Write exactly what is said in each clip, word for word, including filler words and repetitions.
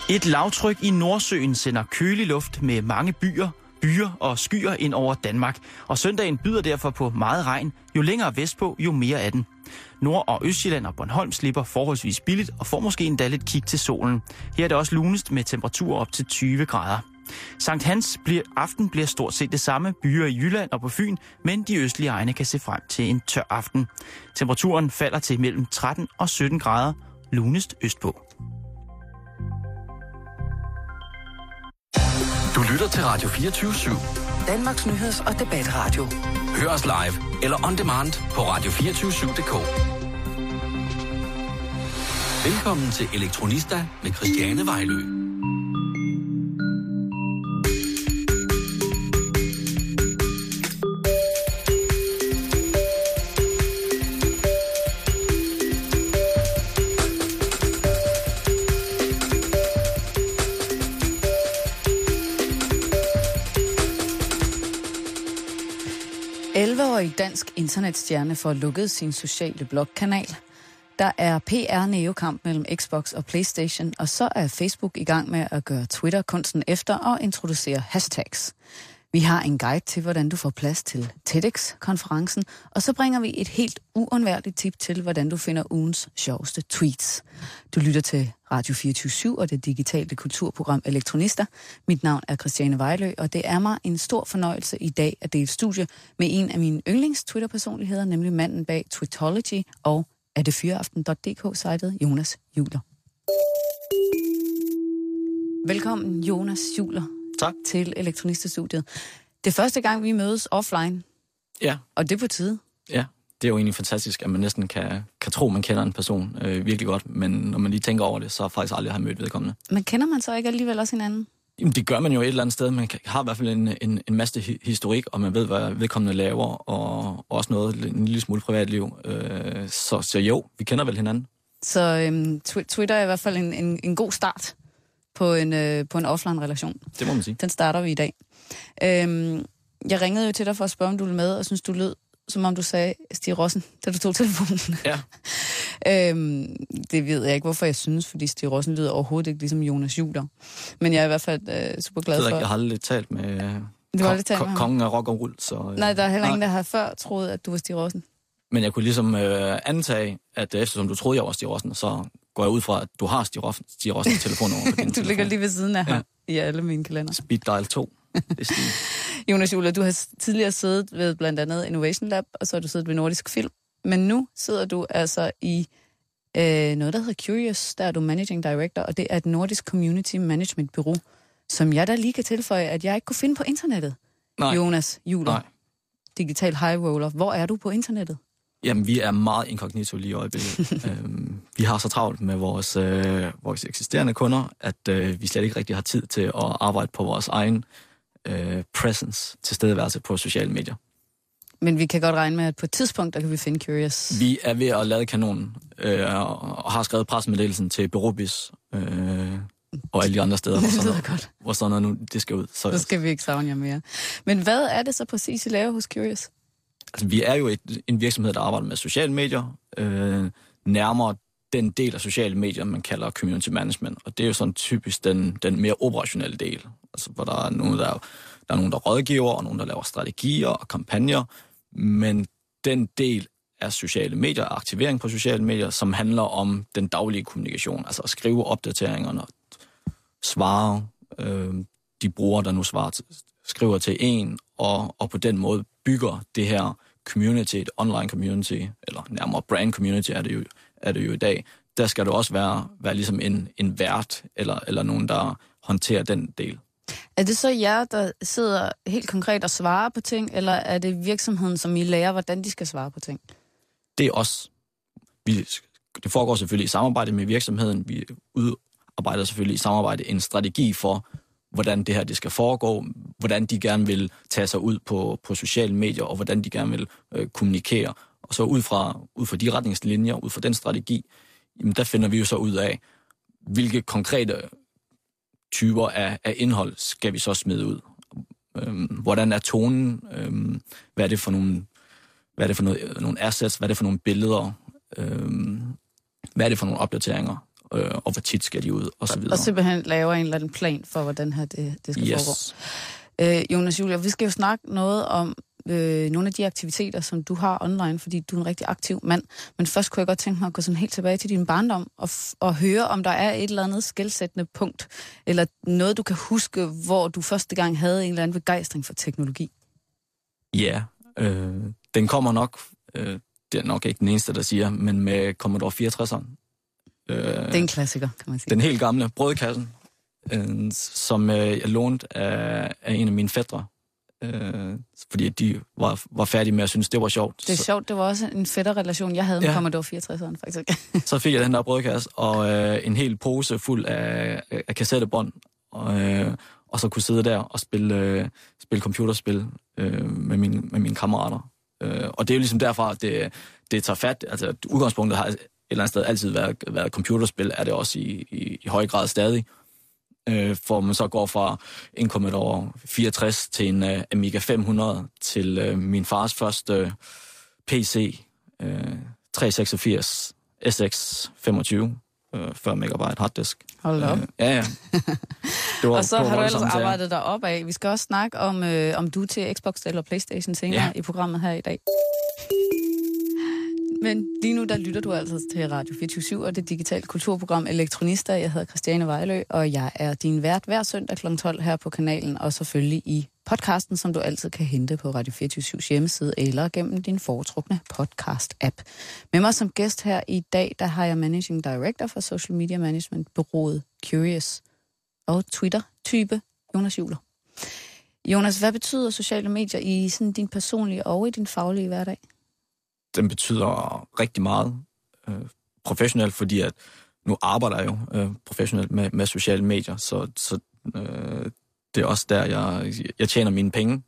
Et lavtryk i Nordsøen sender kølig luft med mange byer, byer og skyer ind over Danmark. Og søndagen byder derfor på meget regn. Jo længere vestpå, jo mere af den. Nord- og Østjylland og Bornholm slipper forholdsvis billigt og får måske endda lidt kig til solen. Her er det også lunest med temperaturer op til tyve grader. Sankt Hans bliver, aften bliver stort set det samme. Byer i Jylland og på Fyn, men de østlige egne kan se frem til en tør aften. Temperaturen falder til mellem tretten og sytten grader. Lunest østpå. Du lytter til Radio fireogtyve syv. Danmarks nyheds- og debatradio. Hør os live eller on demand på radio to fire syv punktum d k. Velkommen til Elektronista med Christiane Vejlø. elleve-årig dansk internetstjerne får lukket sin sociale blogkanal. Der er P R-nævekamp mellem Xbox og PlayStation, og så er Facebook i gang med at gøre Twitter-kunsten efter og introducere hashtags. Vi har en guide til, hvordan du får plads til TEDx-konferencen, og så bringer vi et helt uundværligt tip til, hvordan du finder ugens sjoveste tweets. Du lytter til Radio fireogtyve syv og det digitale kulturprogram Elektronista. Mit navn er Christiane Vejlø, og det er mig en stor fornøjelse i dag at dele studie med en af mine yndlings-Twitter-personligheder, nemlig manden bag Twitology og er det fyreaften punktum d k-sitet Jonas Juler. Velkommen, Jonas Juler. Tak. Til Elektronista-studiet. Det er første gang, vi mødes offline. Ja. Og det er på tide. Ja, det er jo egentlig fantastisk, at man næsten kan, kan tro, man kender en person øh, virkelig godt, men når man lige tænker over det, så faktisk aldrig har mødt vedkommende. Men kender man så ikke alligevel også hinanden? Jamen, det gør man jo et eller andet sted. Man har i hvert fald en, en, en masse historik, og man ved, hvad vedkommende laver, og også noget, en lille smule privatliv. Øh, så, så jo, vi kender vel hinanden. Så øhm, Twitter er i hvert fald en, en, en god start på en, øh, på en offline-relation. Det må man sige. Den starter vi i dag. Øhm, jeg ringede jo til dig for at spørge, om du ville med, og synes, du lød, som om du sagde Stig Rossen, da du tog telefonen. Ja. øhm, det ved jeg ikke, hvorfor jeg synes, fordi Stig Rossen lyder overhovedet ikke ligesom Jonas Juler. Men jeg er i hvert fald øh, super glad for... Jeg, jeg har aldrig talt med, du kon- aldrig talt med kon- kongen af rock og rull. Så, øh, Nej, der er heller ingen, der har før troet, at du var Stig Rossen. Men jeg kunne ligesom øh, antage, at eftersom du troede, jeg var Stig Rossen, så går jeg ud fra, at du har Stig Rossen, Stig Rossen telefonnummer på din Du telefon. ligger lige ved siden af ham ja. i alle mine kalender. Speed dial to. Det er Jonas Juler, du har tidligere siddet ved blandt andet Innovation Lab, og så har du siddet ved Nordisk Film. Men nu sidder du altså i øh, noget, der hedder Curious. Der er du Managing Director, og det er et nordisk community management bureau, som jeg da lige kan tilføje, at jeg ikke kunne finde på internettet. Nej. Jonas Juler, Nej. Digital High Roller. Hvor er du på internettet? Jamen, vi er meget inkognito lige i øjeblikket. øhm, vi har så travlt med vores, øh, vores eksisterende kunder, at øh, vi slet ikke rigtig har tid til at arbejde på vores egen øh, presence, tilstedeværelse på sociale medier. Men vi kan godt regne med, at på et tidspunkt, der kan vi finde Curious. Vi er ved at lade kanonen, øh, og har skrevet pressemeddelelsen til Berobis øh, og alle de andre steder, hvor sådan, noget, godt. hvor sådan noget nu det skal ud. Så, så skal vi ikke savne jer mere. Men hvad er det så præcis, I laver hos Curious? Altså, vi er jo et, en virksomhed, der arbejder med sociale medier, øh, nærmere den del af sociale medier, man kalder community management, og det er jo sådan typisk den, den mere operationelle del, altså hvor der er nogen, der, der er nogen, der rådgiver, og nogen, der laver strategier og kampagner, men den del af sociale medier, aktivering på sociale medier, som handler om den daglige kommunikation, altså at skrive opdateringerne, svare øh, de brugere, der nu svarer til, skriver til en, og, og på den måde bygger det her community, et online community, eller nærmere brand community er det jo, er det jo i dag. Der skal det også være, være ligesom en, en vært, eller, eller nogen, der håndterer den del. Er det så jer, der sidder helt konkret og svarer på ting, eller er det virksomheden, som I lærer, hvordan de skal svare på ting? Det er os. Vi, det foregår selvfølgelig i samarbejde med virksomheden. Vi udarbejder selvfølgelig i samarbejde en strategi for, hvordan det her det skal foregå, hvordan de gerne vil tage sig ud på, på sociale medier, og hvordan de gerne vil øh, kommunikere. Og så ud fra, ud fra de retningslinjer, ud fra den strategi, jamen der finder vi jo så ud af, hvilke konkrete typer af, af indhold skal vi så smide ud. Øhm, hvordan er tonen? Øhm, hvad er det for nogle, hvad er det for noget, nogle assets? Hvad er det for nogle billeder? Øhm, hvad er det for nogle opdateringer? øh, og hvor tit skal de ud, og så videre. Og simpelthen laver en eller anden plan for, hvordan her det, det skal yes. foregå. Øh, Jonas Julia, vi skal jo snakke noget om øh, nogle af de aktiviteter, som du har online, fordi du er en rigtig aktiv mand. Men først kunne jeg godt tænke mig at gå sådan helt tilbage til din barndom og, f- og høre, om der er et eller andet skelsættende punkt, eller noget, du kan huske, hvor du første gang havde en eller anden begejstring for teknologi. Ja, øh, den kommer nok, øh, det er nok ikke den eneste, der siger, men med Commodore fireogtresseren. Øh, det er en klassiker, kan man sige. Den helt gamle brødkassen, øh, som øh, jeg lånte af, af en af mine fætre, øh, fordi de var, var færdige med at synes, det var sjovt. Det er så, sjovt, det var også en fætterrelation, jeg havde med ja. Commodore fireogtresseren, faktisk. Så fik jeg den der brødkasse, og øh, en hel pose fuld af, af kassettebånd, og, øh, og så kunne sidde der og spille, øh, spille computerspil øh, med, mine, med mine kammerater. Øh, og det er jo ligesom derfra, at det, det tager fat. Altså, udgangspunktet har et eller andet sted altid været, været computerspil, er det også i, i, i høj grad stadig. Øh, for man så går fra en Commodore fireogtres til en uh, Amiga fem hundrede til uh, min fars første uh, P C, uh, tre seksogfirs S X femogtyve, uh, fyrre megabyte harddisk. Hold op. Uh, ja, ja. Det var, og så har du ellers arbejdet dig opad. Vi skal også snakke om, øh, om du til Xbox eller PlayStation senere ja. i programmet her i dag. Men lige nu, der lytter du altså til Radio fireogtyve syv og det digitale kulturprogram Elektronista. Jeg hedder Christiane Vejlø, og jeg er din vært hver søndag klokken tolv her på kanalen, og selvfølgelig i podcasten, som du altid kan hente på Radio fireogtyve syvs hjemmeside eller gennem din foretrukne podcast-app. Med mig som gæst her i dag, der har jeg Managing Director for Social Media Management-bureauet Curious og Twitter-type Jonas Juler. Jonas, hvad betyder sociale medier i sådan din personlige og i din faglige hverdag? Den betyder rigtig meget øh, professionelt, fordi at nu arbejder jeg jo øh, professionelt med, med sociale medier, så, så øh, det er også der, jeg, jeg tjener mine penge.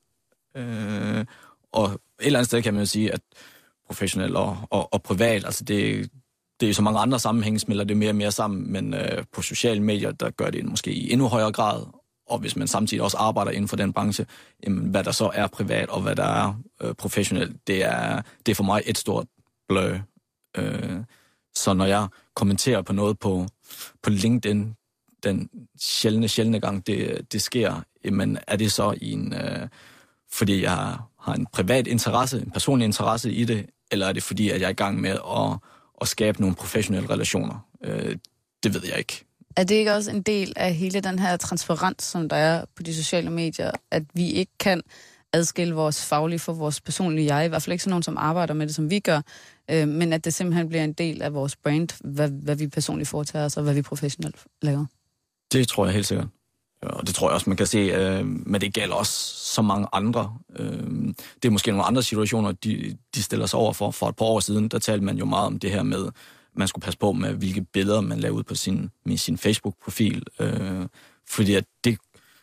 Øh, og et eller andet sted kan man jo sige, at professionelt og, og, og privat, altså det, det er jo så mange andre sammenhænge, smelter det mere og mere sammen, men øh, på sociale medier, der gør det måske i endnu højere grad. Og hvis man samtidig også arbejder inden for den branche, jamen, hvad der så er privat og hvad der er øh, professionelt, det er, det er for mig et stort blø. Øh, så når jeg kommenterer på noget på, på LinkedIn, den sjældne, sjældne gang det, det sker, jamen er det så i en, øh, fordi jeg har en privat interesse, en personlig interesse i det, eller er det fordi, at jeg er i gang med at, at skabe nogle professionelle relationer? Øh, det ved jeg ikke. Er det ikke også en del af hele den her transparens, som der er på de sociale medier, at vi ikke kan adskille vores faglige fra vores personlige jeg, i hvert fald ikke sådan nogen, som arbejder med det, som vi gør, øh, men at det simpelthen bliver en del af vores brand, hvad, hvad vi personligt foretager os, og hvad vi professionelt laver? Det tror jeg helt sikkert. Og det tror jeg også, man kan se, øh, men det gælder også så mange andre. Øh, det er måske nogle andre situationer, de, de stiller sig over for. For et par år siden, der talte man jo meget om det her med, man skulle passe på med, hvilke billeder man lavede ud på sin, med sin Facebook-profil. Øh, fordi at det,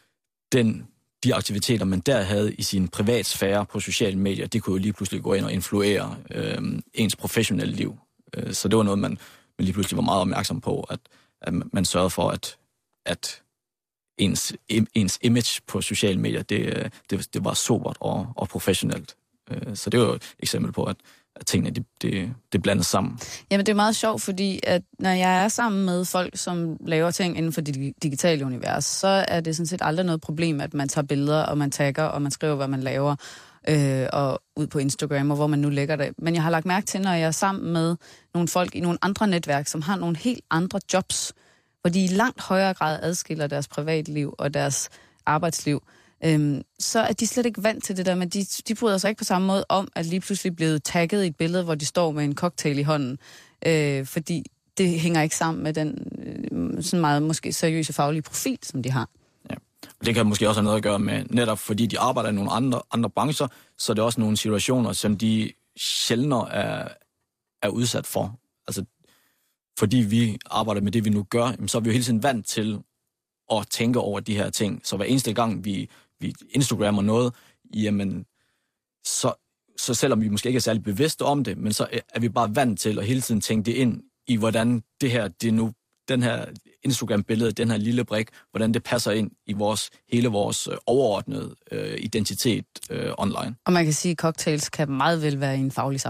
den, de aktiviteter, man der havde i sin privatsfære på sociale medier, det kunne jo lige pludselig gå ind og influere øh, ens professionelle liv. Øh, så det var noget, man, man lige pludselig var meget opmærksom på, at, at man sørgede for, at, at ens, ens image på sociale medier, det, det, det var sobert og, og professionelt. Øh, så det var jo et eksempel på, at at tingene, det, det, det blandes sammen. Jamen, det er meget sjovt, fordi at når jeg er sammen med folk, som laver ting inden for det digitale univers, så er det sådan set aldrig noget problem, at man tager billeder, og man tagger, og man skriver, hvad man laver, øh, og ud på Instagram, og hvor man nu lægger det. Men jeg har lagt mærke til, når jeg er sammen med nogle folk i nogle andre netværk, som har nogle helt andre jobs, hvor de i langt højere grad adskiller deres privatliv og deres arbejdsliv, Øhm, så er de slet ikke vant til det der, men de, de bryder sig ikke på samme måde om, at lige pludselig blevet tagget i et billede, hvor de står med en cocktail i hånden. Øh, fordi det hænger ikke sammen med den øh, sådan meget måske seriøse faglige profil, som de har. Ja. Det kan måske også have noget at gøre med, netop fordi de arbejder i nogle andre, andre brancher, så er det også nogle situationer, som de sjældnere er, er udsat for. Altså, fordi vi arbejder med det, vi nu gør, så er vi jo hele tiden vant til at tænke over de her ting. Så hver eneste gang, vi vi Instagrammer noget, jamen, så, så selvom vi måske ikke er særlig bevidste om det, men så er vi bare vant til at hele tiden tænke det ind i, hvordan det her, det nu, den her Instagram-billede, den her lille brik, hvordan det passer ind i vores, hele vores overordnede øh, identitet øh, online. Og man kan sige, at cocktails kan meget vel være i en faglig sammenhæng.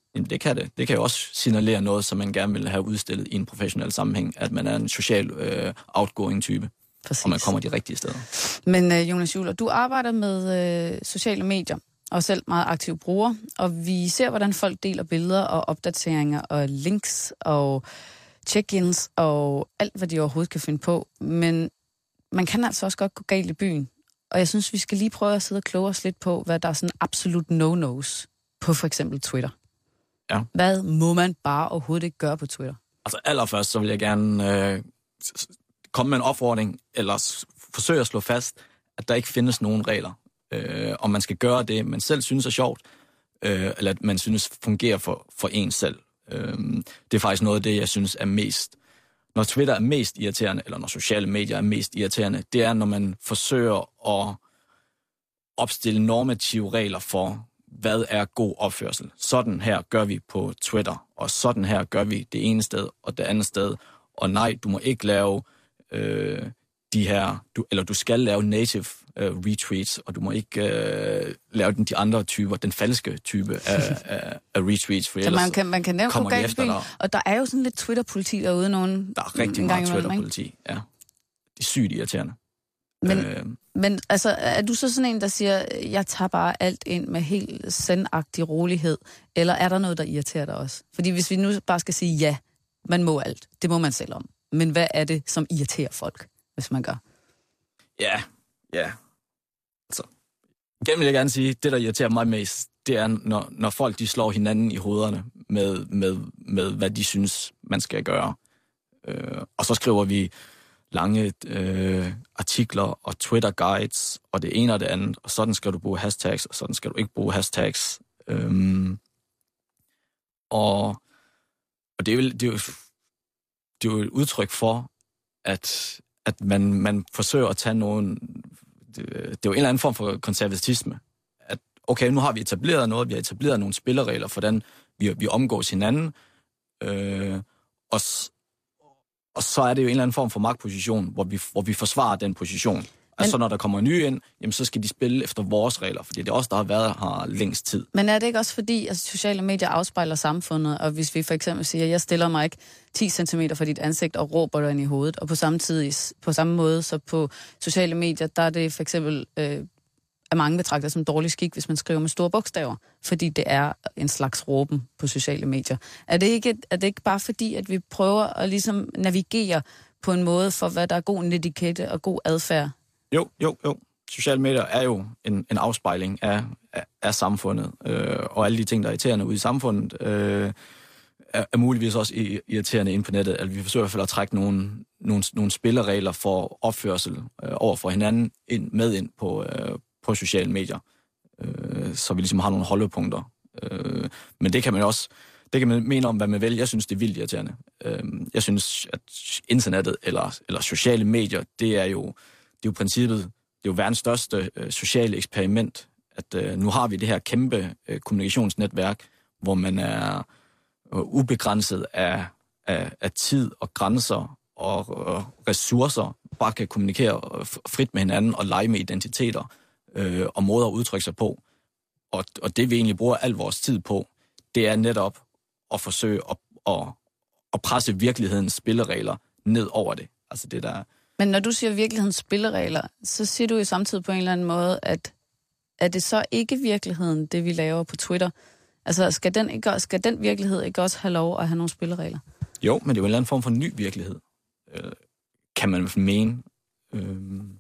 Jamen, det kan det. Det kan jo også signalere noget, som man gerne vil have udstillet i en professionel sammenhæng, at man er en social øh, outgoing type, Præcis. Og man kommer de rigtige steder. Men øh, Jonas Juler, du arbejder med øh, sociale medier, og selv meget aktiv bruger, og vi ser, hvordan folk deler billeder og opdateringer og links og check-ins og alt, hvad de overhovedet kan finde på. Men man kan altså også godt gå galt i byen. Og jeg synes, vi skal lige prøve at sidde og kloge os lidt på, hvad der er sådan absolut no-nos på for eksempel Twitter. Ja. Hvad må man bare overhovedet ikke gøre på Twitter? Altså allerførst, så vil jeg gerne øh, komme med en opfordring, eller s- forsøge at slå fast, at der ikke findes nogen regler. Øh, om man skal gøre det, man selv synes er sjovt, øh, eller at man synes fungerer for, for en selv. Øh, det er faktisk noget af det, jeg synes er mest... Når Twitter er mest irriterende, eller når sociale medier er mest irriterende, det er, når man forsøger at opstille normative regler for, hvad er god opførsel. Sådan her gør vi på Twitter, og sådan her gør vi det ene sted og det andet sted. Og nej, du må ikke lave øh, de her, du, eller du skal lave native øh, retweets, og du må ikke øh, lave den, de andre typer, den falske type af, af, af retweets, for ellers man kan, man kan nemt kommer de efter dig. Og der er jo sådan lidt Twitter-politi derude nogen. Der er rigtig meget Twitter-politi, ja. Det er sygt irriterende. Men, øh, men altså, er du så sådan en, der siger, jeg tager bare alt ind med helt sendagtig rolighed, eller er der noget, der irriterer dig også? Fordi hvis vi nu bare skal sige ja, man må alt, det må man selv om. Men hvad er det, som irriterer folk, hvis man gør? Ja, ja. Altså, igen vil jeg gerne sige, det der irriterer mig mest, det er, når, når folk de slår hinanden i hovederne med, med, med hvad de synes, man skal gøre. Øh, og så skriver vi lange øh, artikler og Twitter-guides, og det ene og det andet, og sådan skal du bruge hashtags, og sådan skal du ikke bruge hashtags. Øhm, og, og det er jo, det er jo, det er jo et udtryk for, at, at man, man forsøger at tage nogen... Det, det er jo en eller anden form for konservatisme. At okay, nu har vi etableret noget, vi har etableret nogle spilleregler, for hvordan vi, vi omgås hinanden, øh, og Og så er det jo en eller anden form for magtposition, hvor vi, hvor vi forsvarer den position. Men, altså når der kommer nye ind, jamen, så skal de spille efter vores regler, fordi det er os, der har været her længst tid. Men er det ikke også fordi, at sociale medier afspejler samfundet, og hvis vi for eksempel siger, at jeg stiller mig ikke ti centimeter fra dit ansigt og råber dig ind i hovedet, og på samme tid, på samme måde, så på sociale medier, der er det for eksempel... Øh, at mange betragter som dårlig skik, hvis man skriver med store bogstaver, fordi det er en slags råben på sociale medier. Er det ikke, er det ikke bare fordi, at vi prøver at ligesom navigere på en måde for, hvad der er god etikette og god adfærd? Jo, jo, jo. Sociale medier er jo en, en afspejling af, af, af samfundet, øh, og alle de ting, der er irriterende ude i samfundet, øh, er, er muligvis også irriterende inde på nettet. At vi forsøger i hvert fald at trække nogle, nogle, nogle spilleregler for opførsel øh, over for hinanden ind, med ind på øh, på sociale medier, øh, så vi ligesom har nogle holdepunkter. Øh, men det kan man også, det kan man mene om, hvad man vil. Jeg synes, det er vildt irriterende. Øh, jeg synes, at internettet eller, eller sociale medier, det er jo, det er jo princippet, det er jo verdens største øh, sociale eksperiment, at øh, nu har vi det her kæmpe øh, kommunikationsnetværk, hvor man er øh, ubegrænset af, af, af tid og grænser og, og ressourcer, bare kan kommunikere frit med hinanden og lege med identiteter øh, og måder at udtrykke sig på. Og, og det vi egentlig bruger al vores tid på, det er netop at forsøge at, at, at presse virkelighedens spilleregler ned over det. Altså det der... Men når du siger virkelighedens spilleregler, så siger du jo samtidig på en eller anden måde, at er det så ikke virkeligheden, det vi laver på Twitter? Altså skal den, ikke, skal den virkelighed ikke også have lov at have nogle spilleregler? Jo, men det er jo en eller anden form for ny virkelighed, øh, kan man mene. Øh,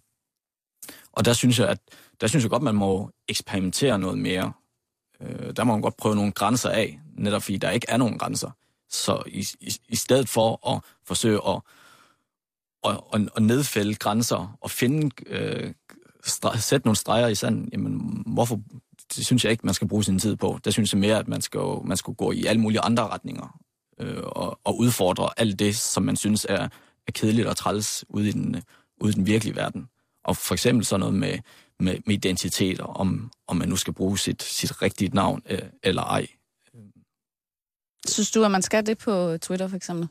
og der synes jeg, at der synes jeg godt, man må eksperimentere noget mere. Øh, der må man godt prøve nogle grænser af, netop fordi der ikke er nogen grænser. Så i, i, i stedet for at forsøge at, at, at, at nedfælde grænser og finde, øh, stre, sætte nogle streger i sanden, jamen hvorfor, det synes jeg ikke, man skal bruge sin tid på. Der synes jeg mere, at man skal, man skal gå i alle mulige andre retninger øh, og, og udfordre alt det, som man synes er, er kedeligt og træls ude i den, ude i den virkelige verden. Og for eksempel sådan noget med, med, med identiteter, om, om man nu skal bruge sit, sit rigtige navn øh, eller ej. Synes du, at man skal det på Twitter for eksempel?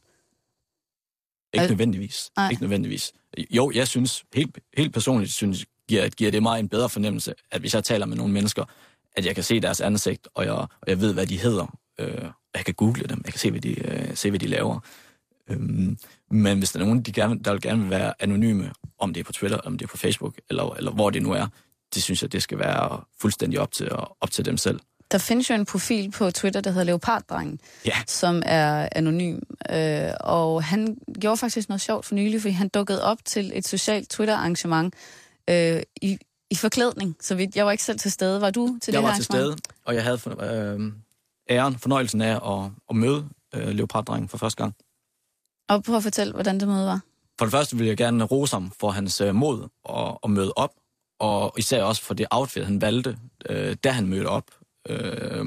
Ikke nødvendigvis. Nej. Ikke nødvendigvis. Jo, jeg synes, helt, helt personligt synes, giver, giver det mig en bedre fornemmelse, at hvis jeg taler med nogle mennesker, at jeg kan se deres ansigt, og jeg, og jeg ved, hvad de hedder, Øh, jeg kan google dem, jeg kan se, hvad de, øh, se, hvad de laver. Øhm, men hvis der er nogen, de gerne, der vil gerne vil være anonyme, om det er på Twitter, om det er på Facebook, eller, eller hvor det nu er, det synes jeg, det skal være fuldstændig op til, op til dem selv. Der findes jo en profil på Twitter, der hedder Leoparddrengen, ja. Som er anonym. Øh, og han gjorde faktisk noget sjovt for nylig, fordi han dukkede op til et socialt Twitter-arrangement øh, i, i forklædning. Så vidt. Jeg var ikke selv til stede. Var du til jeg det var til stede, og jeg havde for, øh, æren, fornøjelsen af at, at møde øh, Leoparddrengen for første gang. Og prøv at fortælle, hvordan det møde var. For det første vil jeg gerne rose ham for hans øh, mod at, at møde op, og især også for det outfit, han valgte, øh, da han mødte op. Øh,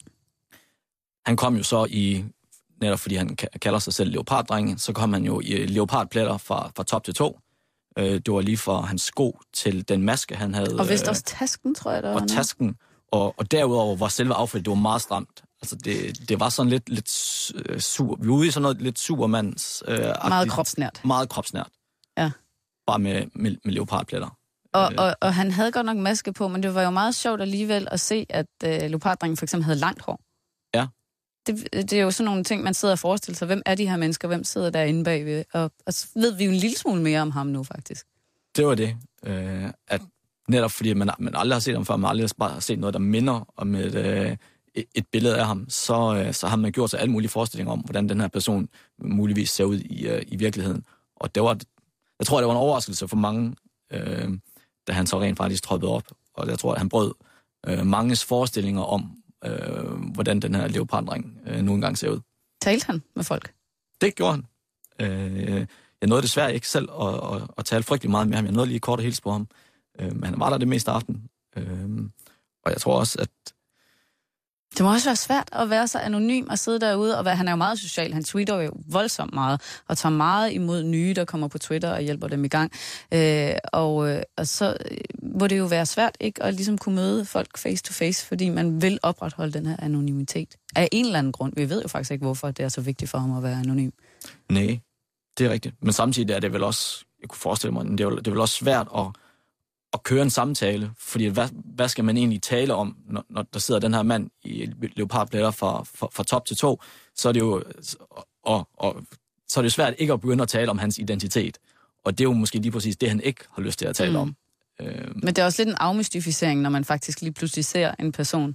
han kom jo så i, netop fordi han kalder sig selv Leoparddrengen, så kom han jo i leopardpletter fra, fra top til to. Øh, det var lige fra hans sko til den maske, han havde. Og vist også tasken, tror jeg, der var. Og tasken. Og, og derudover var selve outfit, det var meget stramt. Altså, det, det var sådan lidt, lidt sur. Vi var ude i sådan noget lidt supermands... Øh, meget kropsnært. Meget kropsnært. Ja. Bare med, med, med leopardpletter. Og, og, og han havde godt nok maske på, men det var jo meget sjovt alligevel at se, at øh, leoparddrengen for eksempel havde langt hår. Ja. Det, det er jo sådan nogle ting, man sidder og forestiller sig. Hvem er de her mennesker? Hvem sidder derinde bagved? Og, og så ved vi jo en lille smule mere om ham nu, faktisk. Det var det. Øh, at netop fordi man, man aldrig har set ham før, man aldrig bare har set noget, der minder om et, øh, et billede af ham, så, øh, så har man gjort sig alle mulige forestillinger om, hvordan den her person muligvis ser ud i, øh, i virkeligheden. Og det var, jeg tror, det var en overraskelse for mange, øh, da han så rent faktisk troppede op. Og jeg tror, at han brød øh, manges forestillinger om, øh, hvordan den her leoparddreng øh, nu engang ser ud. Talte han med folk? Det gjorde han. Øh, jeg nåede desværre ikke selv at, at, at tale frygtelig meget med ham. Jeg nåede lige kort at hilse på ham. Øh, men han var der det meste af aftenen. Øh, og jeg tror også, at... Det må også være svært at være så anonym og sidde derude, og være, han er jo meget social. Han tweeter jo voldsomt meget, og tager meget imod nye, der kommer på Twitter og hjælper dem i gang. Øh, og, og så må det jo være svært ikke at ligesom kunne møde folk face to face, fordi man vil opretholde den her anonymitet. Af en eller anden grund. Vi ved jo faktisk ikke, hvorfor det er så vigtigt for ham at være anonym. Nej, det er rigtigt. Men samtidig er det vel også, jeg kunne forestille mig, det er vel, det er vel også svært at at køre en samtale, fordi hvad, hvad skal man egentlig tale om, når, når der sidder den her mand i leopardpletter fra, fra, fra top til to, så er det jo og, og, så er det svært ikke at begynde at tale om hans identitet. Og det er jo måske lige præcis det, han ikke har lyst til at tale mm. om. Øh, Men det er også lidt en afmystificering, når man faktisk lige pludselig ser en person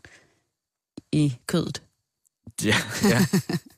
i kødet. Ja, ja.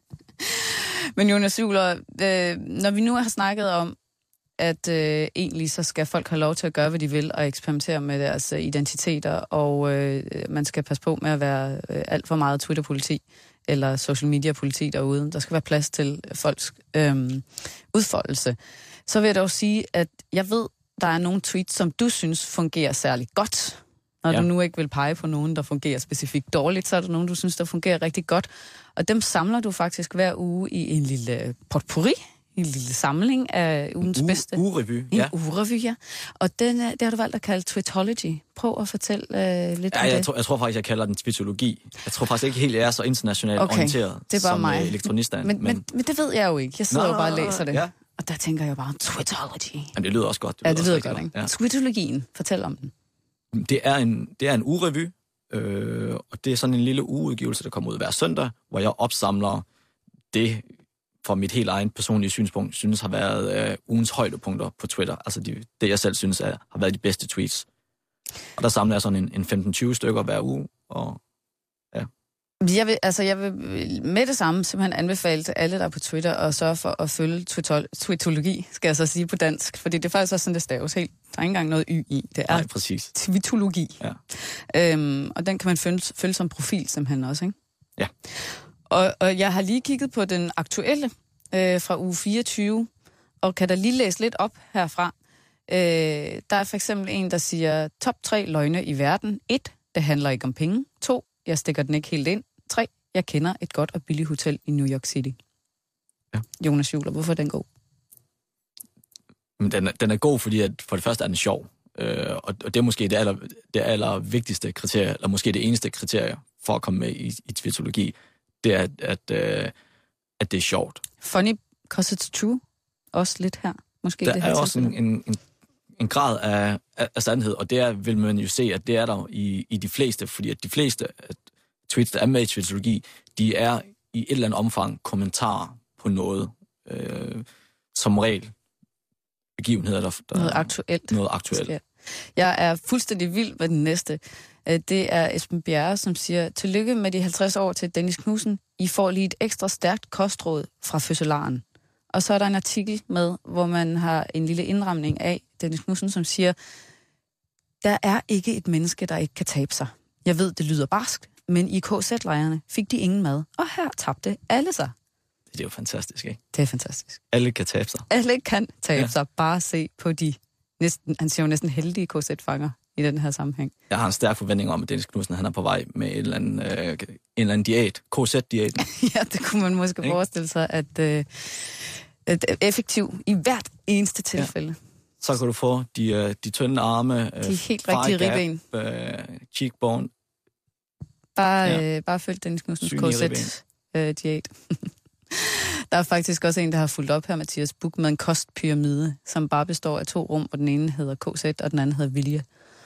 Men Jonas Juler, øh, når vi nu har snakket om, at øh, egentlig så skal folk have lov til at gøre, hvad de vil, og eksperimentere med deres øh, identiteter, og øh, man skal passe på med at være øh, alt for meget Twitter-politi eller social media-politi derude. Der skal være plads til folks øh, udfoldelse. Så vil jeg dog sige, at jeg ved, der er nogle tweets, som du synes fungerer særlig godt. Når ja. du nu ikke vil pege på nogen, der fungerer specifikt dårligt, så er der nogen, du synes, der fungerer rigtig godt. Og dem samler du faktisk hver uge i en lille potpourri, en lille samling af ugens U- bedste. Ugerevy, ja. En ugerevy, ja. Og den, det har du valgt at kalde Twitology. Prøv at fortælle øh, lidt ja, om jeg det. Tror, jeg tror faktisk, jeg kalder den Twitologi. Jeg tror faktisk ikke helt, jeg er så internationalt okay. orienteret det er bare som mig. elektronista. Men, men, men, men det ved jeg jo ikke. Jeg sidder Nå, jo bare og læser det. Ja. Og der tænker jeg bare, Twitology. Jamen, det lyder også godt. Det ja, det lyder godt, godt, ikke? Ja. Twitologien, fortæl om den. Det er en, det er en ugerevy, øh, og det er sådan en lille ugeudgivelse, der kommer ud hver søndag, hvor jeg opsamler det, fra mit helt egen personlige synspunkt, synes har været øh, ugens højdepunkter på Twitter. Altså de, det, jeg selv synes er, har været de bedste tweets. Og der samler jeg sådan en, en femten til tyve stykker hver uge, og ja. Jeg vil, altså jeg vil med det samme simpelthen anbefale til alle, der er på Twitter, at sørge for at følge Twitologi, skal jeg så sige på dansk, fordi det er faktisk også sådan, det staves helt. Der er ikke engang noget y i. Det er Nej, præcis. Twitologi. Ja. Øhm, og den kan man følge, følge som profil simpelthen også, ikke? Ja. Og, og jeg har lige kigget på den aktuelle øh, fra uge fireogtyve, og kan da lige læse lidt op herfra. Øh, der er for eksempel en, der siger, top tre løgne i verden. et. Det handler ikke om penge. to. Jeg stikker den ikke helt ind. tre. Jeg kender et godt og billigt hotel i New York City. Ja. Jonas Juler, hvorfor er den god? Den er, den er god, fordi at for det første er den sjov. Øh, og, og det er måske det aller, det aller vigtigste kriterie, eller måske det eneste kriterie for at komme med i, i Twitologi. Det er, at, at, øh, at det er sjovt. Funny because it's true. Også lidt her. Måske der det her er også en, en, en, en grad af, af, af sandhed, og det er, vil man jo se, at det er der i, i de fleste, fordi at de fleste, at tweets, der er med i tweetologi, de er i et eller andet omfang kommentarer på noget, øh, som regel begivenheder, der, der noget aktuelt. Noget aktuelt. Ja. Jeg er fuldstændig vild med den næste. Det er Esben Bjerre, som siger, tillykke med de halvtreds år til Dennis Knudsen. I får lige et ekstra stærkt kostråd fra fødselaren. Og så er der en artikel med, hvor man har en lille indramning af Dennis Knudsen, som siger, der er ikke et menneske, der ikke kan tabe sig. Jeg ved, det lyder barskt, men i K Z-lejrene fik de ingen mad, og her tabte alle sig. Det er jo fantastisk, ikke? Det er fantastisk. Alle kan tabe sig. Alle kan tabe ja. sig. Bare se på de, næsten, han siger jo næsten heldige K Z-fanger i den her sammenhæng. Jeg har en stærk forventning om, at Dennis Knudsen han er på vej med en eller anden, øh, en eller anden diæt. K Z-diæt. Ja, det kunne man måske ikke? forestille sig, at øh, at effektiv i hvert eneste tilfælde. Ja. Så kan du få de, øh, de tynde arme, øh, de helt rigtige ribben, øh, cheekbone. Bare, ja. øh, bare følg Dennis Knudsens K Z-diæt. Øh, der er faktisk også en, der har fulgt op her, Mathias Buch, med en kostpyramide, som bare består af to rum, og den ene hedder K Z, og den anden hedder Vilje.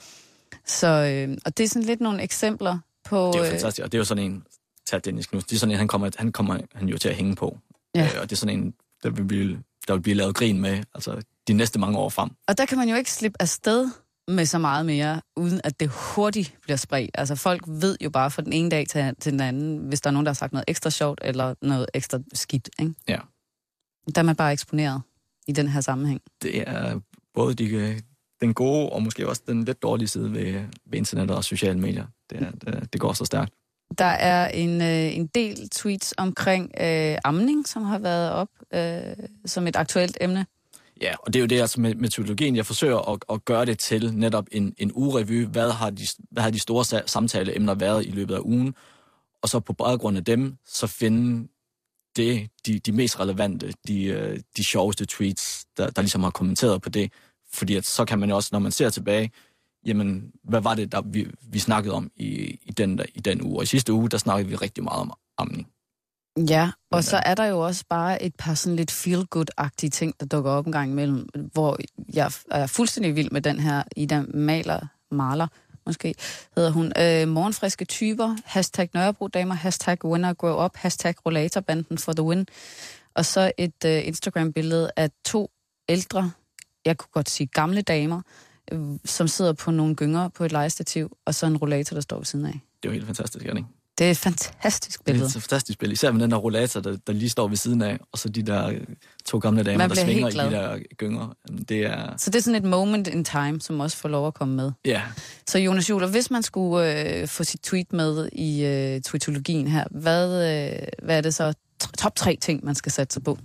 Så, øh, og det er sådan lidt nogle eksempler på... Det er jo fantastisk, og det er jo sådan en, til Dennis Knudsen, det er sådan en, han kommer, han kommer han jo til at hænge på. Ja. Øh, og det er sådan en, der vil, blive, der vil blive lavet grin med, altså de næste mange år frem. Og der kan man jo ikke slippe afsted med så meget mere, uden at det hurtigt bliver spredt. Altså folk ved jo bare fra den ene dag til, til den anden, hvis der er nogen, der har sagt noget ekstra sjovt, eller noget ekstra skidt, ikke? Ja. Der er man bare eksponeret i den her sammenhæng. Det er både de, den gode, og måske også den lidt dårlige side ved, ved internet og sociale medier. Det, er, det, det går så stærkt. Der er en, øh, en del tweets omkring øh, amning, som har været op øh, som et aktuelt emne. Ja, og det er jo det, altså med metodologien, jeg forsøger at, at gøre det til netop en, en ugerevy. Hvad har, de, hvad har de store samtaleemner været i løbet af ugen? Og så på baggrund af dem, så finde det, de, de mest relevante, de, de sjoveste tweets, der, der ligesom har kommenteret på det. Fordi at så kan man jo også, når man ser tilbage, jamen, hvad var det, der vi, vi snakkede om i, i, den, der, i den uge? Og i sidste uge, der snakkede vi rigtig meget om amning. Ja, og så er der jo også bare et par sådan lidt feel-good-agtige ting, der dukker op en gang imellem, hvor jeg er fuldstændig vild med den her Ida Maler, Maler, måske hedder hun. Øh, morgenfriske typer, hashtag Nørrebro-damer, hashtag winner grow up, hashtag rollatorbanden for the win. Og så et øh, Instagram-billede af to ældre, jeg kunne godt sige gamle damer, øh, som sidder på nogle gynger på et legestativ, og så en rollator, der står ved siden af. Det er jo helt fantastisk, ikke? Det er et fantastisk billede. Det er et fantastisk billede. Især med den der rollator, der, der lige står ved siden af, og så de der to gamle damer, der svinger i de der gynger. Det er... Så det er sådan et moment in time, som også får lov at komme med. Ja. Så Jonas Juler, hvis man skulle øh, få sit tweet med i øh, tweetologien her, hvad, øh, hvad er det så top tre ting, man skal sætte sig på?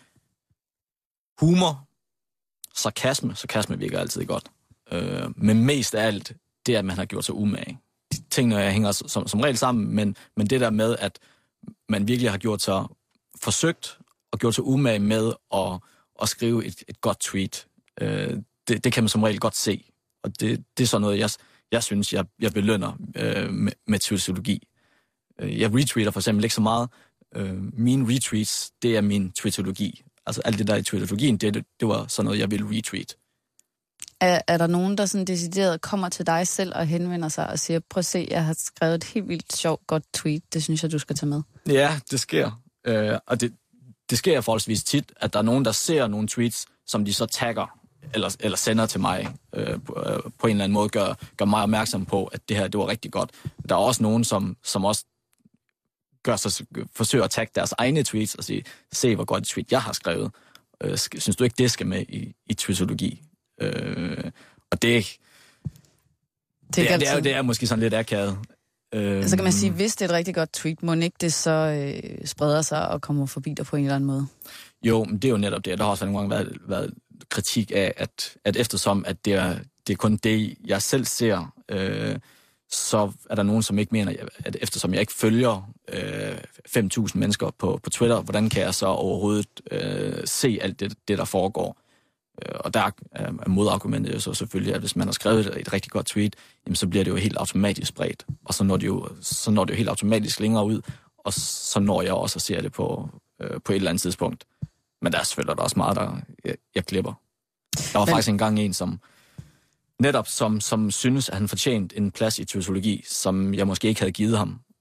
Humor, sarkasme. Sarkasme virker altid godt. Øh, men mest af alt, det er, at man har gjort sig umage. Tingene hænger som, som regel sammen, men, men det der med, at man virkelig har gjort sig forsøgt og gjort sig umage med at, at skrive et, et godt tweet, øh, det, det kan man som regel godt se. Og det, det er sådan noget, jeg, jeg synes, jeg, jeg belønner øh, med, med tweetologi. Jeg retweeter for eksempel ikke så meget. Øh, mine retweets, det er min tweetologi. Altså alt det der i tweetologien, det, det var sådan noget, jeg ville retweet. Er, er der nogen, der sådan decideret kommer til dig selv og henvender sig og siger, prøv at se, jeg har skrevet et helt vildt sjovt, godt tweet, det synes jeg, du skal tage med? Ja, det sker. Øh, og det, det sker forholdsvis tit, at der er nogen, der ser nogle tweets, som de så tagger eller, eller sender til mig øh, på, øh, på en eller anden måde, gør, gør mig opmærksom på, at det her, det var rigtig godt. Der er også nogen, som, som også gør sig, forsøger at tagge deres egne tweets og sige, se hvor godt et tweet jeg har skrevet. Øh, synes du ikke, det skal med i, i tweetologi? Øh, og det, det, det, er, det, er, det er måske sådan lidt akavet. Øh, så kan man sige, hvis det er et rigtig godt tweet, må ikke det så øh, spreder sig og kommer forbi dig på en eller anden måde? Jo, men det er jo netop det. Der har også nogle gange været, været kritik af, at, at eftersom at det er, det er kun det, jeg selv ser, øh, så er der nogen, som ikke mener, at eftersom jeg ikke følger øh, fem tusind mennesker på, på Twitter, hvordan kan jeg så overhovedet øh, se alt det, det, der foregår? Og der er modargumentet jo så selvfølgelig, at hvis man har skrevet et, et rigtig godt tweet, jamen så bliver det jo helt automatisk spredt. Og så når det jo, så når det jo helt automatisk længere ud, og så når jeg også at se det på, øh, på et eller andet tidspunkt. Men der er selvfølgelig der også meget, der jeg, jeg glipper. Der var Men... faktisk engang en, som netop som, som synes, at han fortjente en plads i tweetologi, som jeg måske ikke havde givet ham.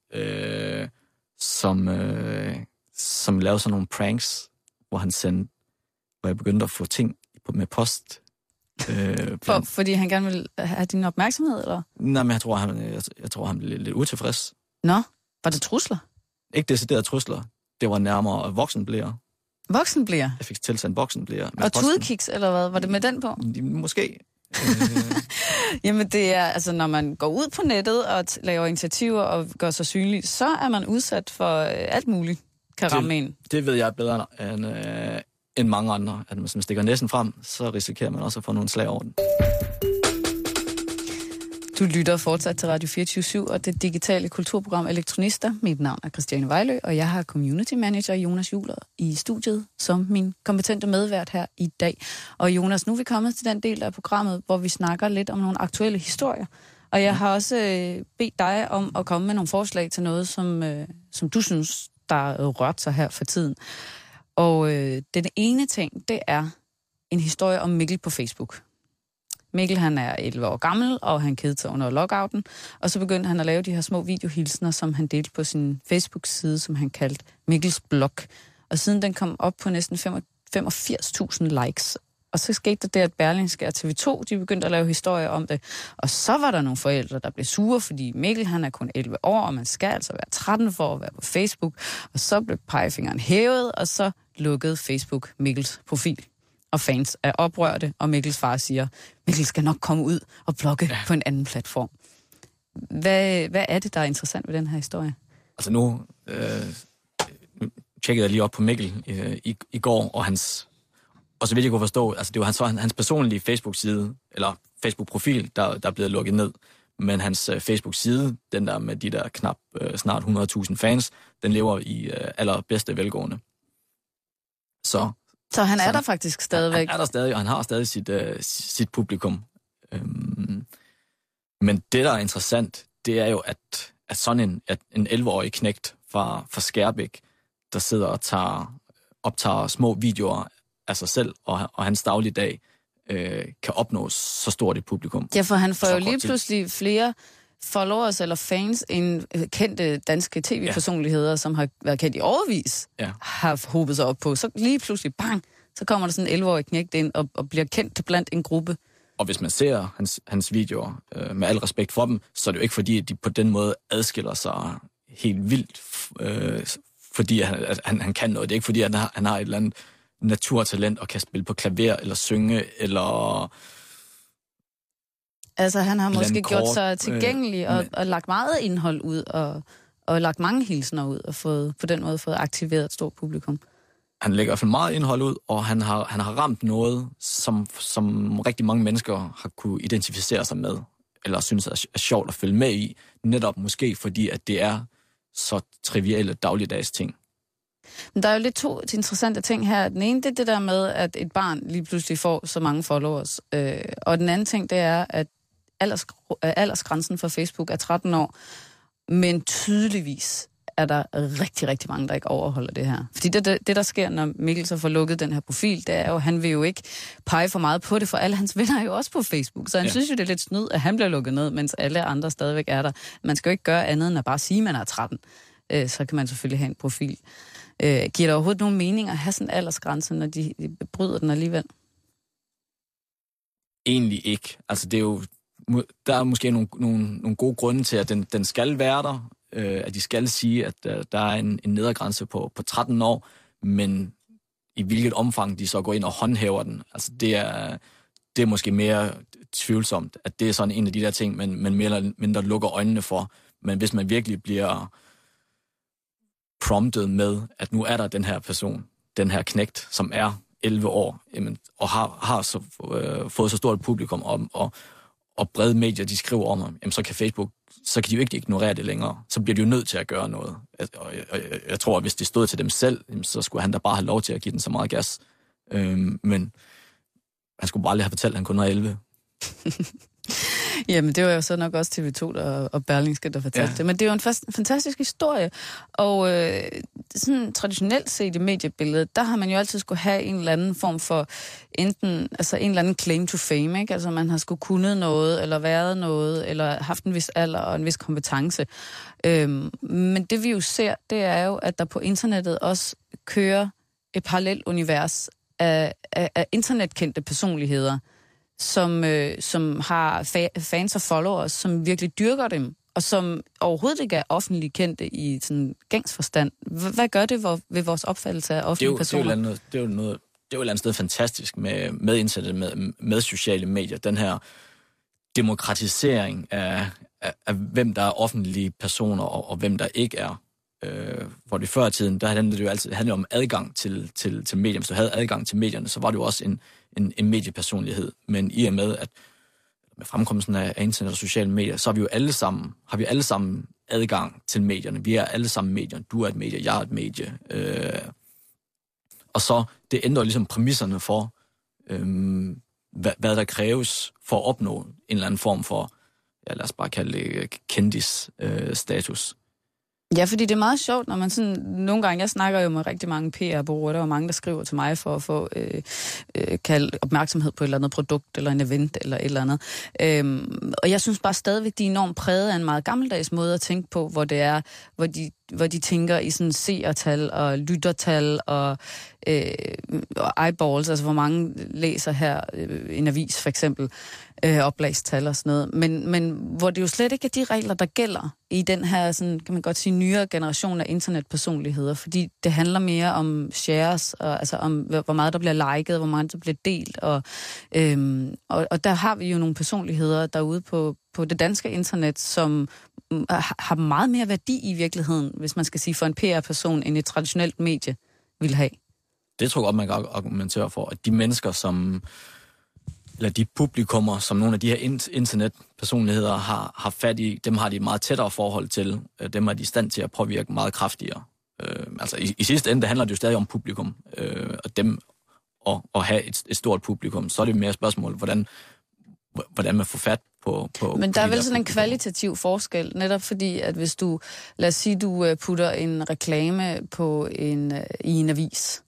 øh, som, øh, som lavede sådan nogle pranks, hvor han sendte, hvor jeg begyndte at få ting med post. Øh, For, fordi han gerne vil have din opmærksomhed, eller? Nej, men jeg tror, han, jeg, jeg tror, han blev lidt, lidt utilfreds. Nå, var det trusler? Ikke deciderede trusler. Det var nærmere voksenblære. Voksenblære? Jeg fik tilsendt voksenblære. Og tudekiks, eller hvad? Var det med den på? Måske. Jamen det er, altså når man går ud på nettet og t- laver initiativer og gør sig synlig, så er man udsat for øh, alt muligt, kan ramme en. Det ved jeg bedre end, øh, end mange andre. At hvis man stikker næsen frem, så risikerer man også at få nogle slag over den. Du lytter fortsat til Radio fireogtyve syv og det digitale kulturprogram Elektronister. Mit navn er Christiane Vejlø, og jeg har community manager Jonas Juler i studiet som min kompetente medvært her i dag. Og Jonas, nu er vi kommet til den del af programmet, hvor vi snakker lidt om nogle aktuelle historier. Og jeg har også øh, bedt dig om at komme med nogle forslag til noget, som, øh, som du synes, der rørt sig her for tiden. Og øh, den ene ting, det er en historie om Mikkel på Facebook. Mikkel, han er elleve år gammel, og han kedede sig under lockouten, og så begyndte han at lave de her små videohilsner, som han delte på sin Facebook-side, som han kaldte Mikkels blog. Og siden den kom op på næsten femogfirs tusind likes, og så skete der det, at Berlingske og T V to, de begyndte at lave historier om det, og så var der nogle forældre, der blev sure, fordi Mikkel, han er kun elleve år, og man skal altså være tretten for at være på Facebook, og så blev pegefingeren hævet, og så lukkede Facebook Mikkels profil. Og fans er oprørte, og Mikkels far siger, Mikkel skal nok komme ud og blogge ja. på en anden platform. Hvad, hvad er det, der er interessant ved den her historie? Altså nu, øh, nu tjekkede jeg lige op på Mikkel øh, i, i går, og hans, og så vidt jeg kunne forstå, altså det var hans, hans personlige Facebook-side, eller Facebook-profil, der, der er blevet lukket ned. Men hans øh, Facebook-side, den der med de der knap øh, snart hundrede tusind fans, den lever i øh, allerbedste velgående. Så Så han er så, der faktisk stadigvæk? Han er der stadig, og han har stadig sit, uh, sit publikum. Øhm, men det, der er interessant, det er jo, at, at sådan en, at en elleve-årig knægt fra, fra Skærbæk, der sidder og tager, optager små videoer af sig selv og, og hans dagligdag, øh, kan opnå så stort et publikum. Ja, for han får jo lige tid. pludselig flere followers eller fans end kendte danske tv-personligheder, ja. som har været kendt i årevis, ja. har hobet sig op på. Så lige pludselig, bang, så kommer der sådan en elleve-årig knægt ind og, og bliver kendt blandt en gruppe. Og hvis man ser hans, hans videoer, øh, med al respekt for dem, så er det jo ikke fordi, at de på den måde adskiller sig helt vildt, øh, fordi han, at han, han kan noget. Det er ikke fordi, at han har, han har et eller andet naturtalent og kan spille på klaver eller synge, eller... Altså, han har måske kort, gjort sig tilgængelig øh, og, og lagt meget indhold ud, og, og lagt mange hilsner ud, og fået, på den måde fået aktiveret et stort publikum. Han lægger i hvert fald meget indhold ud, og han har, han har ramt noget, som, som rigtig mange mennesker har kunne identificere sig med, eller synes er, er sjovt at følge med i, netop måske fordi, at det er så trivielle dagligdags ting. Men der er jo lidt to interessante ting her. Den ene, det er det der med, at et barn lige pludselig får så mange followers. Øh, og den anden ting, det er, at alders, aldersgrænsen for Facebook er tretten år, men tydeligvis er der rigtig, rigtig mange, der ikke overholder det her. Fordi det, det, det der sker, når Mikkel så får lukket den her profil, det er jo, han vil jo ikke pege for meget på det, for alle hans venner er jo også på Facebook. Så han ja. synes jo, det er lidt snyd, at han bliver lukket ned, mens alle andre stadigvæk er der. Man skal jo ikke gøre andet, end at bare sige, at man er tretten. Øh, så kan man selvfølgelig have en profil. Øh, giver der overhovedet nogen mening at have sådan en aldersgrænse, når de, de bryder den alligevel? Egentlig ikke. Altså, det er jo, der er måske nogle, nogle, nogle gode grunde til, at den, den skal være der. Øh, at de skal sige, at uh, der er en, en nedergrænse på, på tretten år, men i hvilket omfang de så går ind og håndhæver den, altså det er, det er måske mere tvivlsomt, at det er sådan en af de der ting, man, man mere eller mindre lukker øjnene for. Men hvis man virkelig bliver promptet med, at nu er der den her person, den her knægt, som er elleve år, jamen, og har, har så, øh, fået så stort et publikum om, og, og brede medier, de skriver om ham, jamen, så kan Facebook, så kan de jo ikke ignorere det længere. Så bliver de jo nødt til at gøre noget. Og jeg, og jeg, jeg tror, at hvis det stod til dem selv, jamen, så skulle han da bare have lov til at give den så meget gas. Øhm, men han skulle bare lige have fortalt, at han kun var elleve. Jamen, det var jo så nok også T V to der, og Berlingske, der fortalte ja. det. Men det er jo en fast, fantastisk historie. Og øh, sådan traditionelt set i mediebilledet, der har man jo altid skulle have en eller anden form for enten, altså en eller anden claim to fame, ikke? Altså man har skulle kunnet noget, eller været noget, eller haft en vis alder og en vis kompetence. Øhm, men det vi jo ser, det er jo, at der på internettet også kører et parallelt univers af, af, af internetkendte personligheder, som, øh, som har fa- fans og followers, som virkelig dyrker dem, og som overhovedet ikke er offentligt kendte i sådan gængs forstand. H- hvad gør det hvor, ved vores opfattelse af offentlige det personer? Det er jo, det er jo noget, det er jo et eller andet sted fantastisk med, med internet, med, med sociale medier. Den her demokratisering af, af, af hvem der er offentlige personer, og, og hvem der ikke er. Øh, hvor det før i tiden, der handlede det jo altid handlede om adgang til, til, til medierne. Hvis du havde adgang til medierne, så var det jo også en, en, en mediepersonlighed. Men i og med, at med fremkomsten af internet og sociale medier, så har vi jo alle sammen, har vi alle sammen adgang til medierne. Vi er alle sammen medier. Du er et medie, jeg er et medie. Øh, og så, det ændrer ligesom præmisserne for, øh, hvad, hvad der kræves for at opnå en eller anden form for, ja, lad os bare kalde det kendis-status. Øh, Ja, fordi det er meget sjovt, når man sådan, nogle gange, jeg snakker jo med rigtig mange P R-bureauer, der er mange, der skriver til mig for at få øh, øh, kaldt opmærksomhed på et eller andet produkt, eller en event, eller et eller andet. Øhm, og jeg synes bare stadigvæk, de er enormt præget af en meget gammeldags måde at tænke på, hvor det er, hvor de, hvor de tænker i sådan seertal og lyttertal og, øh, og eyeballs, altså hvor mange læser her øh, en avis for eksempel, øh, oplagstal og sådan noget. Men, men hvor det jo slet ikke er de regler, der gælder i den her, sådan, kan man godt sige, nyere generation af internetpersonligheder, fordi det handler mere om shares, og, altså om hvor meget der bliver liket, hvor meget der bliver delt, og, øhm, og, og der har vi jo nogle personligheder derude på, på det danske internet, som har meget mere værdi i virkeligheden, hvis man skal sige for en P R-person, end et traditionelt medie vil have. Det tror jeg godt, man kan argumentere for, at de mennesker, som eller de publikummer, som nogle af de her internetpersonligheder har, har fat i, dem har de et meget tættere forhold til. Dem er de i stand til at påvirke meget kraftigere. Øh, altså i, i sidste ende, det handler det jo stadig om publikum, øh, og dem at, at have et, et stort publikum. Så er det mere spørgsmål, hvordan, hvordan man får fat på... på Men på der de er vel der sådan en publikummer. kvalitativ forskel, netop fordi, at hvis du, lad os sige, du putter en reklame på en, i en avis,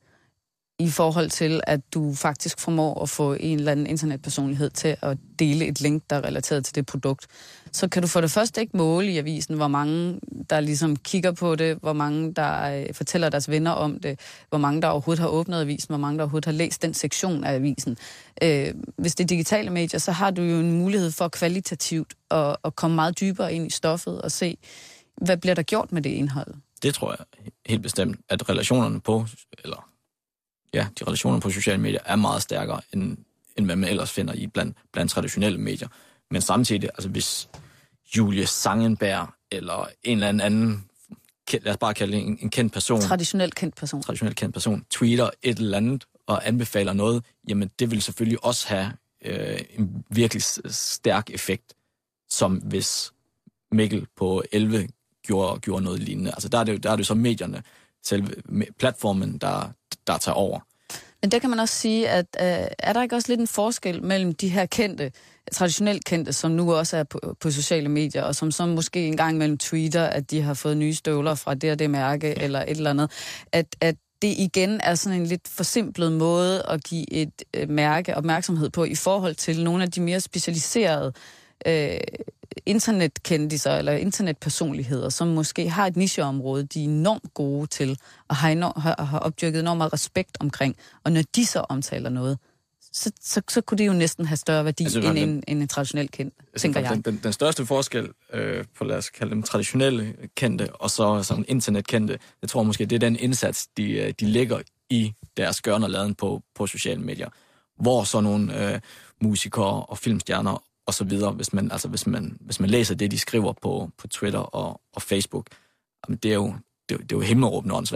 i forhold til, at du faktisk formår at få en eller anden internetpersonlighed til at dele et link, der er relateret til det produkt, så kan du for det første ikke måle i avisen, hvor mange, der ligesom kigger på det, hvor mange, der fortæller deres venner om det, hvor mange, der overhovedet har åbnet avisen, hvor mange, der overhovedet har læst den sektion af avisen. Øh, hvis det er digitale medier, så har du jo en mulighed for kvalitativt at, at komme meget dybere ind i stoffet og se, hvad bliver der gjort med det indhold. Det tror jeg helt bestemt, at relationerne på, eller ja, de relationer på sociale medier er meget stærkere, end, end hvad man ellers finder i blandt, blandt traditionelle medier. Men samtidig, altså hvis Julie Zangenberg eller en eller anden, lad os bare kalde det en, en kendt person, Traditionelt kendt person. traditionelt kendt person, tweeter et eller andet og anbefaler noget, jamen det vil selvfølgelig også have øh, en virkelig stærk effekt, som hvis Mikkel på elleve gjorde, gjorde noget lignende. Altså der er det, der er det så medierne, selve platformen, der, der tager over. Men der kan man også sige, at øh, er der ikke også lidt en forskel mellem de her kendte, traditionelt kendte, som nu også er på, på sociale medier, og som så måske en gang mellem tweeter, at de har fået nye støvler fra det og det mærke, ja. eller et eller andet, at, at det igen er sådan en lidt forsimplet måde at give et øh, mærke opmærksomhed på i forhold til nogle af de mere specialiserede øh, internetkendiser eller internetpersonligheder, som måske har et nicheområde, de er enormt gode til, og har, enorm, har, har opdyrket enormt meget respekt omkring. Og når de så omtaler noget, så, så, så kunne det jo næsten have større værdi altså, end, en, end en traditionel kendt, altså, tænker jeg. Den, den, den største forskel øh, på, lad os kalde dem traditionelle kendte, og så sådan internetkendte, jeg tror måske, det er den indsats, de, de lægger i deres gørn og laden på, på sociale medier. Hvor så nogle øh, musikere og filmstjerner og så videre, hvis man, altså hvis man, hvis man læser det, de skriver på, på Twitter og, og Facebook, jamen det er jo, det er, det er jo himmelråbende åndssvagt.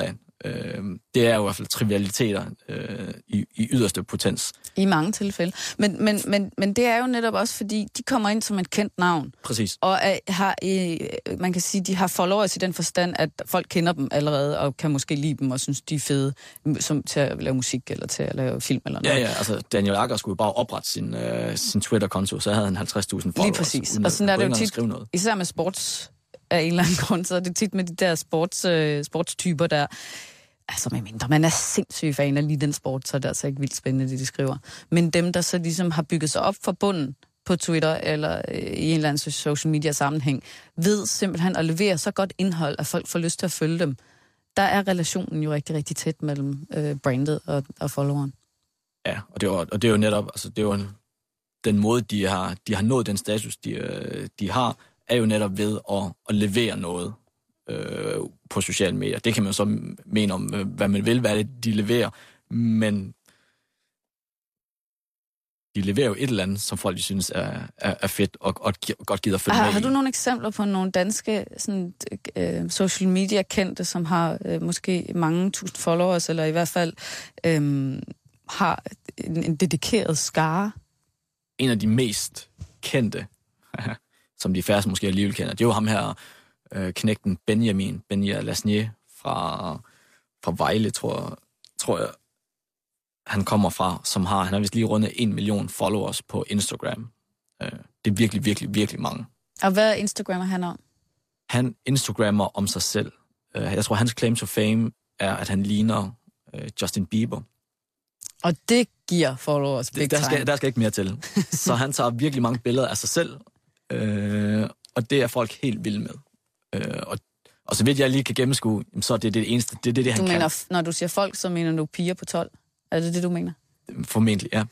Øh, det er jo i hvert fald trivialiteter øh, i, i yderste potens. I mange tilfælde. Men, men, men, men det er jo netop også, fordi de kommer ind som et kendt navn. Præcis. Og er, har, øh, man kan sige, de har followers i den forstand, at folk kender dem allerede, og kan måske lide dem, og synes, de er fede som, til at lave musik, eller til at lave film, eller noget. Ja, ja, altså Daniel Agger skulle bare oprette sin, øh, sin Twitter-konto, så havde han halvtreds tusind followers. Lige præcis. Og sådan er det jo tit, noget. især med sports af en eller anden grund, så er det tit med de der sports, øh, sportstyper der. Altså, med mindre man er sindssygt fan af lige den sport, så er det altså ikke vildt spændende, det de skriver. Men dem, der så ligesom har bygget sig op for bunden på Twitter, eller øh, i en eller anden social media sammenhæng, ved simpelthen at levere så godt indhold, at folk får lyst til at følge dem. Der er relationen jo rigtig, rigtig tæt mellem øh, brandet og, og followeren. Ja, og det, var, og det er jo netop, altså det er jo den måde, de har, de har nået den status, de, de har, er jo netop ved at, at levere noget øh, på sociale medier. Det kan man så mene om, hvad man vil, hvad det de leverer, men de leverer jo et eller andet, som folk de synes er, er, er fedt og, og godt gider følge har, med har i. du nogle eksempler på nogle danske sådan, øh, social media kendte, som har øh, måske mange tusind followers, eller i hvert fald øh, har en, en dedikeret skare? En af de mest kendte, som de færreste måske alligevel kender, det er jo ham her, øh, knægten Benjamin, Benja Lasnier fra, fra Vejle, tror, tror jeg, han kommer fra, som har, han har vist lige rundet en million followers på Instagram. Øh, det er virkelig, virkelig, virkelig mange. Og hvad Instagrammer han om? Han Instagrammer om sig selv. Øh, jeg tror, hans claim to fame er, at han ligner øh, Justin Bieber. Og det giver followers big der skal, time. der skal ikke mere til. Så han tager virkelig mange billeder af sig selv, øh, og det er folk helt vilde med. Øh, og, og så vidt jeg lige kan gennemskue, så er det det eneste, det er det, det, han du kan. mener, når du siger folk, så mener du piger på tolv? Er det det, du mener? Formentlig, ja.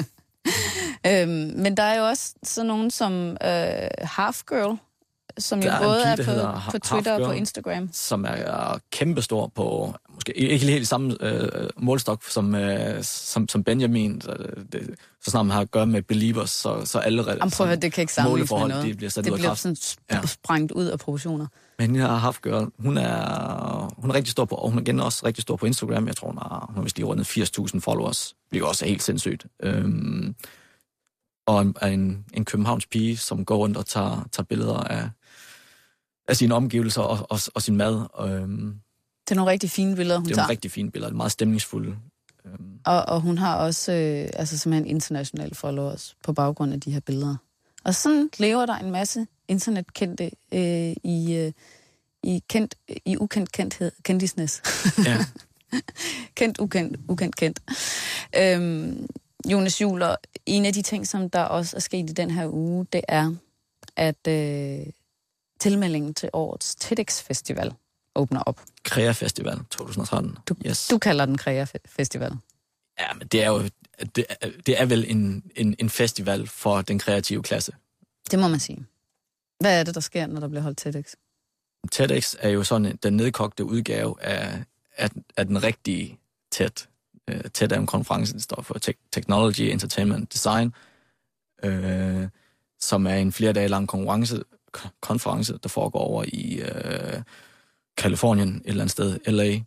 øhm, men der er jo også sådan nogen som øh, Half Girl, som jo er både pige, er på, hedder på Twitter og på Girl, Instagram. Som er kæmpestor på, måske ikke helt samme øh, målstok som, øh, som, som Benjamin. Så, det, så snart man har at gøre med believers, så, så allerede... Jamen prøv at høre, det kan ikke sammenlignes med noget. Det bliver, sat det ud af bliver kraft. sådan sp- sprængt ud af proportioner. Men hende her Half Girl, hun er, hun er rigtig stor på, og hun er igen også rigtig stor på Instagram. Jeg tror, hun har, hun har vist lige rundet firs tusind followers, hvilket også er helt sindssygt. Øhm, og en, en, en københavns pige, som går rundt og tager, tager billeder af, af sine omgivelser og, og, og sin mad. Øhm, det er nogle rigtig fine billeder, hun tager. Det er tager. nogle rigtig fine billeder, meget stemningsfulde. Øhm. Og, og hun har også øh, altså simpelthen internationale followers på baggrund af de her billeder. Og sådan lever der en masse internetkendte øh, i, øh, i, kendt, i ukendt kendthed, kendisnes. Ja. kendt, ukendt, ukendt, kendt. Øhm, Jonas Juler, en af de ting, som der også er sket i den her uge, det er, at øh, tilmeldingen til årets TEDx-festival åbner op. Krea Festival tyve tretten. Du, yes. du kalder den Krea Festival. Ja, men det er jo det er, det er vel en, en, en festival for den kreative klasse. Det må man sige. Hvad er det, der sker, når der bliver holdt TEDx? TEDx er jo sådan den nedkogte udgave af, af, af den rigtige TED. Uh, TED er en konference, der står for te- Technology, Entertainment, Design, uh, som er en flere dage lang konference, konference der foregår over i uh, Kalifornien, et eller andet sted, L A,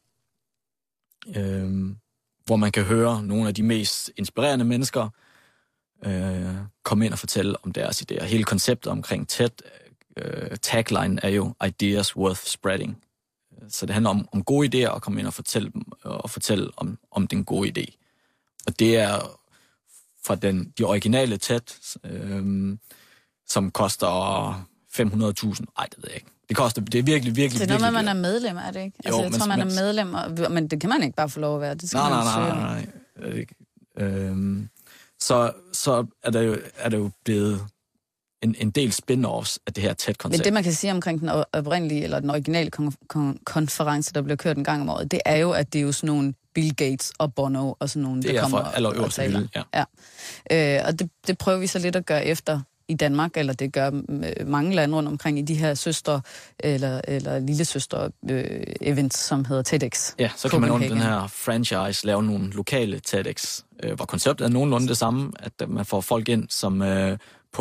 uh, hvor man kan høre nogle af de mest inspirerende mennesker uh, komme ind og fortælle om deres idéer. Hele konceptet omkring TED, uh, tagline er jo Ideas Worth Spreading. Så det handler om, om gode idéer, og komme ind og fortælle dem, og fortælle om, om den gode idé. Og det er fra den, de originale TED, øhm, som koster fem hundrede tusind. Ej, det ved jeg ikke. Det koster, det er virkelig, virkelig, det er noget, virkelig, man er medlem, er det ikke? Altså, jo, jeg men, tror, man men, er medlem, og, men det kan man ikke bare få lov at være. Det skal nej, man nej, søge. nej, nej, nej. Øhm, så, så er der jo, er der jo blevet en, en del spin-offs af det her TED-koncept. Men det, man kan sige omkring den oprindelige, eller den originale kon- kon- konference, der blev kørt en gang om året, det er jo, at det er jo sådan nogle Bill Gates og Bono og sådan nogle, det der kommer og, og taler. Hylde, ja. ja. Øh, og det, det prøver vi så lidt at gøre efter i Danmark, eller det gør mange lande rundt omkring i de her søstre, eller, eller lillesøstre øh, events, som hedder TEDx. Ja, så kan man under den her franchise lave nogle lokale TEDx, øh, hvor konceptet er nogenlunde det samme, at man får folk ind, som øh, på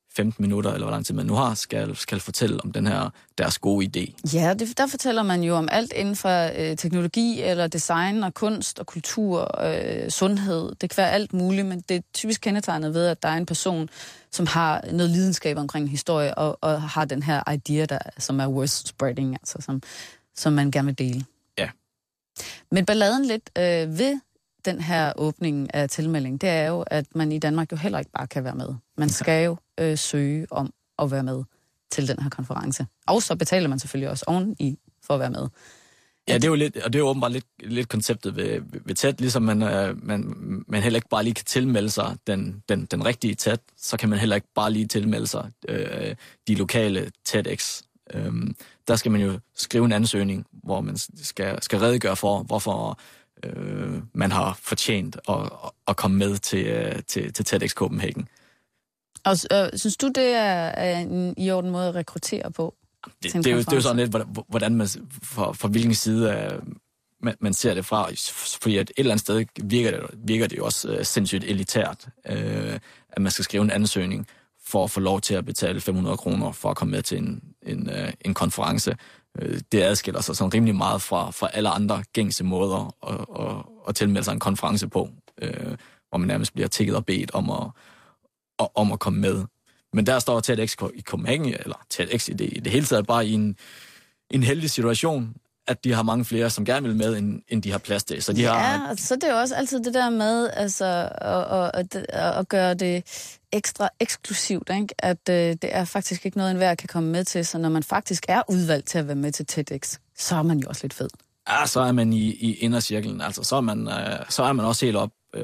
femten minutter, eller hvor lang tid man nu har, skal, skal fortælle om den her deres gode idé. Ja, det, der fortæller man jo om alt inden for øh, teknologi, eller design, og kunst, og kultur, øh, sundhed. Det kan være alt muligt, men det er typisk kendetegnet ved, at der er en person, som har noget lidenskab omkring historie, og, og har den her idea, der, som er worth spreading, altså som, som man gerne vil dele. Ja. Men balladen lidt øh, ved den her åbning af tilmelding, det er jo, at man i Danmark jo heller ikke bare kan være med. Man skal jo øh, søge om at være med til den her konference. Og så betaler man selvfølgelig også oveni for at være med. Ja, det er jo lidt, og det er jo åbenbart lidt, lidt konceptet ved, ved T E D, ligesom man, øh, man, man heller ikke bare lige kan tilmelde sig den, den, den rigtige T E D, så kan man heller ikke bare lige tilmelde sig øh, de lokale TEDx. Øhm, der skal man jo skrive en ansøgning, hvor man skal, skal redegøre for, hvorfor øh, man har fortjent at, at komme med til, til, til TEDx Copenhagen. Og øh, synes du, det er en i orden måde at rekruttere på? Det, det, er, jo, det er jo sådan lidt, hvordan man, for, for hvilken side af, man, man ser det fra. Fordi at et eller andet sted virker det, virker det jo også uh, sindssygt elitært, uh, at man skal skrive en ansøgning for at få lov til at betale fem hundrede kroner for at komme med til en, en, uh, en konference. Uh, det adskiller sig sådan rimelig meget fra, fra alle andre gængse måder at, at, at tilmelde sig en konference på, uh, hvor man nærmest bliver tikket og bedt om at, om at komme med. Men der står TEDx i Copenhagen, eller TEDx i det, i det hele taget, bare i en, en heldig situation, at de har mange flere, som gerne vil med, end, end de har plads til. Så de ja, har... så det er jo også altid det der med altså, at, at, at, at gøre det ekstra eksklusivt, ikke? At uh, det er faktisk ikke noget, enhver kan komme med til, så når man faktisk er udvalgt til at være med til TEDx, så er man jo også lidt fed. Ja, så er man i, i indercirklen. Altså, så er man, uh, så er man også helt op... Uh,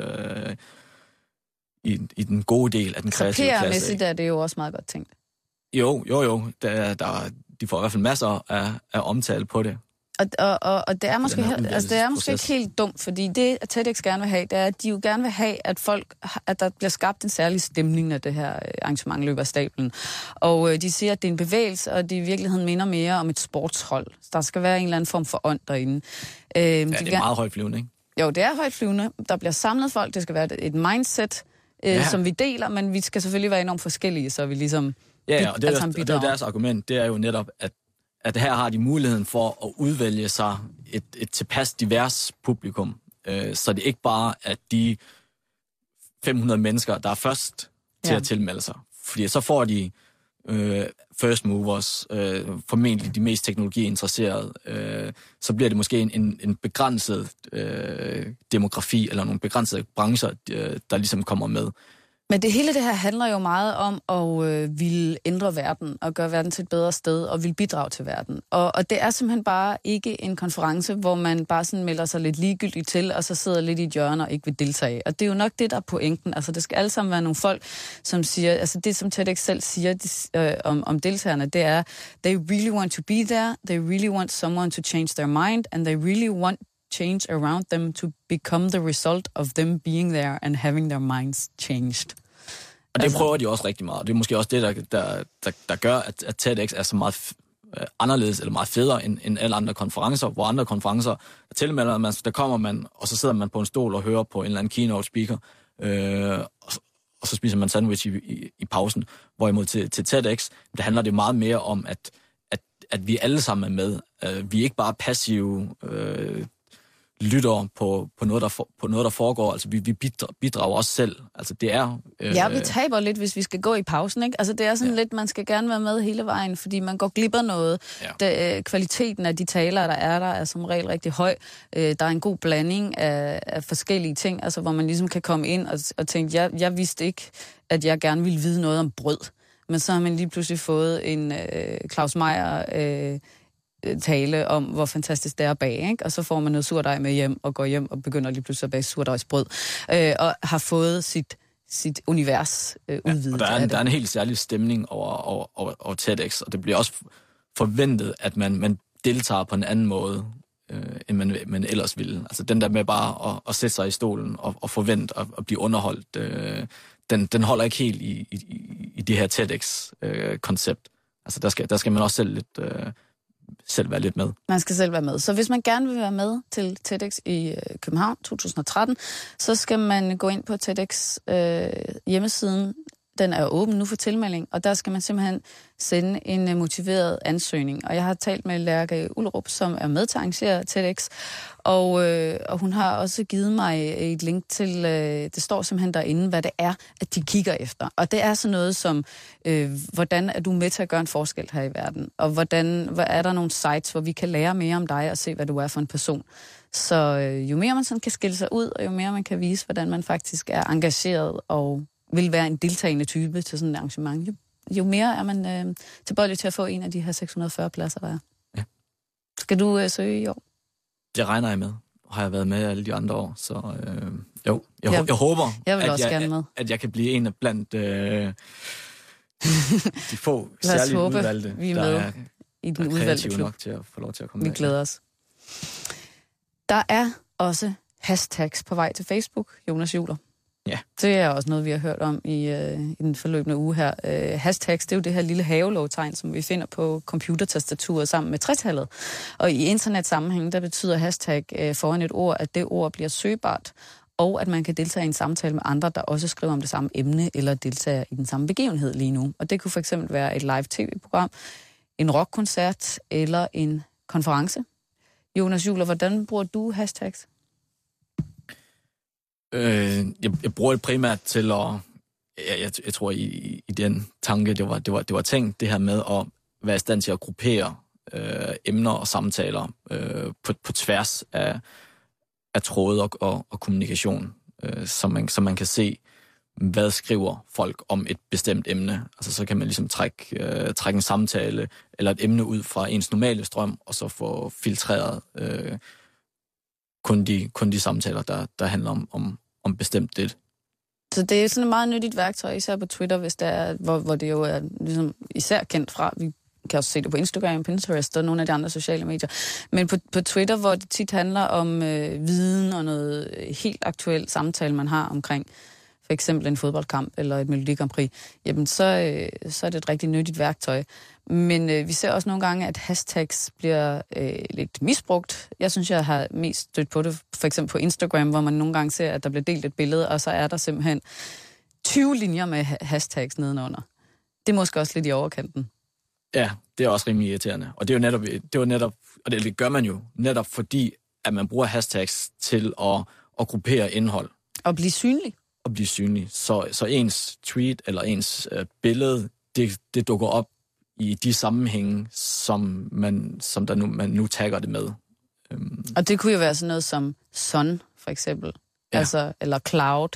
I, i den gode del af den kreative klasse. Krapiermæssigt er det jo også meget godt tænkt. Jo, jo, jo. Der, der, de får i hvert fald masser af, af omtale på det. Og, og, og, og det er måske, altså, det er måske ikke helt dumt, fordi det, at TEDx gerne vil have, det er, at de jo gerne vil have, at folk, at der bliver skabt en særlig stemning, når det her arrangement løber af stablen. Og øh, de siger, at det er en bevægelse, og det i virkeligheden minder mere om et sportshold. Der skal være en eller anden form for ånd derinde. Øh, ja, de det er gerne... meget højtflyvende, ikke? Jo, det er højtflyvende. Der bliver samlet folk, det skal være et mindset, Ja. som vi deler, men vi skal selvfølgelig være enormt forskellige, så vi ligesom... Ja, ja og, det er, og det er deres argument, det er jo netop, at, at her har de muligheden for at udvælge sig et, et tilpas divers publikum, øh, så det ikke bare er de fem hundrede mennesker, der er først til ja. at tilmelde sig. Fordi så får de øh, first movers, øh, formentlig de mest teknologiinteresserede, øh, så bliver det måske en, en, en begrænset øh, demografi, eller nogle begrænsede brancher, øh, der ligesom kommer med. Men det hele det her handler jo meget om at øh, ville ændre verden, og gøre verden til et bedre sted, og ville bidrage til verden. Og, og det er simpelthen bare ikke en konference, hvor man bare sådan melder sig lidt ligegyldigt til, og så sidder lidt i et hjørne og ikke vil deltage. Og det er jo nok det, der er pointen. Altså, det skal alle sammen være nogle folk, som siger, altså det, som TEDx selv siger de, øh, om, om deltagerne, det er, they really want to be there, they really want someone to change their mind, and they really want change around them to become the result of them being there and having their minds changed. Og det altså, prøver de også rigtig meget. Det er måske også det, der, der, der, der gør, at, at TEDx er så meget uh, anderledes eller meget federe end, end alle andre konferencer, hvor andre konferencer tilmelder man, der kommer man, og så sidder man på en stol og hører på en eller anden keynote speaker, øh, og, og så spiser man sandwich i, i, i pausen. Hvorimod til, til TEDx, der handler det meget mere om, at, at, at vi alle sammen er med. Uh, vi er ikke bare passive... Øh, lytter på, på, noget, der for, på noget, der foregår. Altså, vi, vi bidrager, bidrager også selv. Altså, det er... Øh... Ja, vi taber lidt, hvis vi skal gå i pausen, ikke? Altså, det er sådan ja. lidt, man skal gerne være med hele vejen, fordi man går glip af noget. Ja. Det, øh, kvaliteten af de taler, der er der, er som regel rigtig høj. Øh, der er en god blanding af, af forskellige ting, altså, hvor man ligesom kan komme ind og, og tænke, jeg, jeg vidste ikke, at jeg gerne ville vide noget om brød. Men så har man lige pludselig fået en øh, Claus Meyer... Øh, tale om, hvor fantastisk det er at bage, ikke? Og så får man noget surdej med hjem, og går hjem og begynder lige pludselig at bage surdejsbrød, øh, og har fået sit, sit univers øh, udvidet. Ja, og der er, en, der er en helt særlig stemning over, over, over, over TEDx, og det bliver også forventet, at man, man deltager på en anden måde, øh, end man, man ellers ville. Altså den der med bare at, at sætte sig i stolen og, og forvente at, at blive underholdt, øh, den, den holder ikke helt i, i, i det her TEDx-koncept. Øh, altså der skal, der skal man også selv lidt... Øh, selv være lidt med. Man skal selv være med. Så hvis man gerne vil være med til TEDx i øh, København to tusind og tretten, så skal man gå ind på TEDx øh, hjemmesiden Den er åben nu for tilmelding, og der skal man simpelthen sende en motiveret ansøgning. Og jeg har talt med Lærke Ullerup, som er med til at arrangere TEDx, og, øh, og hun har også givet mig et link til, øh, det står simpelthen derinde, hvad det er, at de kigger efter. Og det er sådan noget som, øh, hvordan er du med til at gøre en forskel her i verden? Og hvordan hvad er der nogle sites, hvor vi kan lære mere om dig og se, hvad du er for en person? Så øh, jo mere man sådan kan skille sig ud, og jo mere man kan vise, hvordan man faktisk er engageret og vil være en deltagende type til sådan et arrangement, jo, jo mere er man øh, tilbøjelig til at få en af de her seks hundrede og fyrre pladser, der er. Ja. Skal du øh, søge i år? Det regner jeg med. Har jeg været med alle de andre år, så øh, jo. Jeg, jeg, jeg håber, jeg vil at, også jeg, gerne med. At, at jeg kan blive en af blandt øh, de få særligt håbe, udvalgte, vi er der med er, i den er udvalgte klub. nok til at få lov til at komme Vi med. glæder os. Der er også hashtags på vej til Facebook, Jonas Juler. Ja. Det er også noget, vi har hørt om i, øh, i den forløbende uge her. Øh, hashtags, det er jo det her lille havelågtegn, som vi finder på computertastaturet sammen med tretallet. Og i internetsammenhæng, der betyder hashtag øh, foran et ord, at det ord bliver søgbart, og at man kan deltage i en samtale med andre, der også skriver om det samme emne, eller deltager i den samme begivenhed lige nu. Og det kunne for eksempel være et live tv-program, en rockkoncert eller en konference. Jonas Juler, hvordan bruger du hashtags? Øh, jeg, jeg bruger det primært til at... Jeg, jeg, jeg tror, i, i den tanke, det var, det, var, det var tænkt, det her med at være i stand til at gruppere øh, emner og samtaler øh, på, på tværs af, af tråde og, og, og kommunikation, øh, så, man, så man kan se, hvad skriver folk om et bestemt emne. Altså så kan man ligesom trække, øh, trække en samtale eller et emne ud fra ens normale strøm, og så få filtreret øh, kun, de, kun de samtaler, der, der handler om, om, om bestemt det. Så det er sådan et meget nyttigt værktøj, især på Twitter, hvis det er, hvor, hvor det jo er ligesom især kendt fra. Vi kan også se det på Instagram, Pinterest og nogle af de andre sociale medier. Men på, på Twitter, hvor det tit handler om øh, viden og noget helt aktuel samtale, man har omkring for eksempel en fodboldkamp eller et Melodi Grand Prix, jamen så, øh, så er det et rigtig nyttigt værktøj. Men øh, vi ser også nogle gange, at hashtags bliver øh, lidt misbrugt. Jeg synes, jeg har mest stødt på det, for eksempel på Instagram, hvor man nogle gange ser, at der bliver delt et billede, og så er der simpelthen tyve linjer med hashtags nedenunder. Det er måske også lidt i overkanten. Ja, det er også rimelig irriterende. Og det er jo netop, det er netop og det, det gør man jo netop fordi, at man bruger hashtags til at, at gruppere indhold. Og blive synlig. Og blive synlig. Så, så ens tweet eller ens øh, billede, det, det dukker op i de sammenhænge, som, man, som der nu, man nu tagger det med. Um, og det kunne jo være sådan noget som sun, for eksempel. Ja. Altså, eller cloud.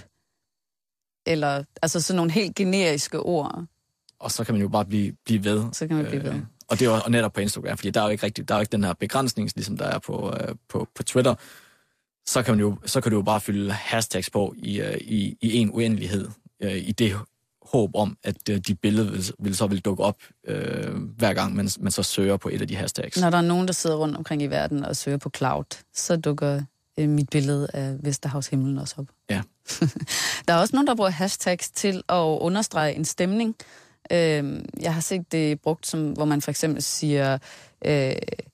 Eller altså sådan nogle helt generiske ord. Og så kan man jo bare blive, blive ved. Så kan man blive ved. Øh, og det er jo netop på Instagram, fordi der er jo ikke rigtig, der er jo ikke den her begrænsning, ligesom der er på, øh, på, på Twitter. Så kan, man jo, så kan du jo bare fylde hashtags på i, uh, i, i en uendelighed, uh, i det håb om, at uh, de billeder vil, vil så vil dukke op, uh, hver gang man, man så søger på et af de hashtags. Når der er nogen, der sidder rundt omkring i verden og søger på cloud, så dukker uh, mit billede af Vesterhavshimlen også op. Ja. Der er også nogen, der bruger hashtags til at understrege en stemning. Uh, jeg har set det brugt, som, hvor man for eksempel siger, uh,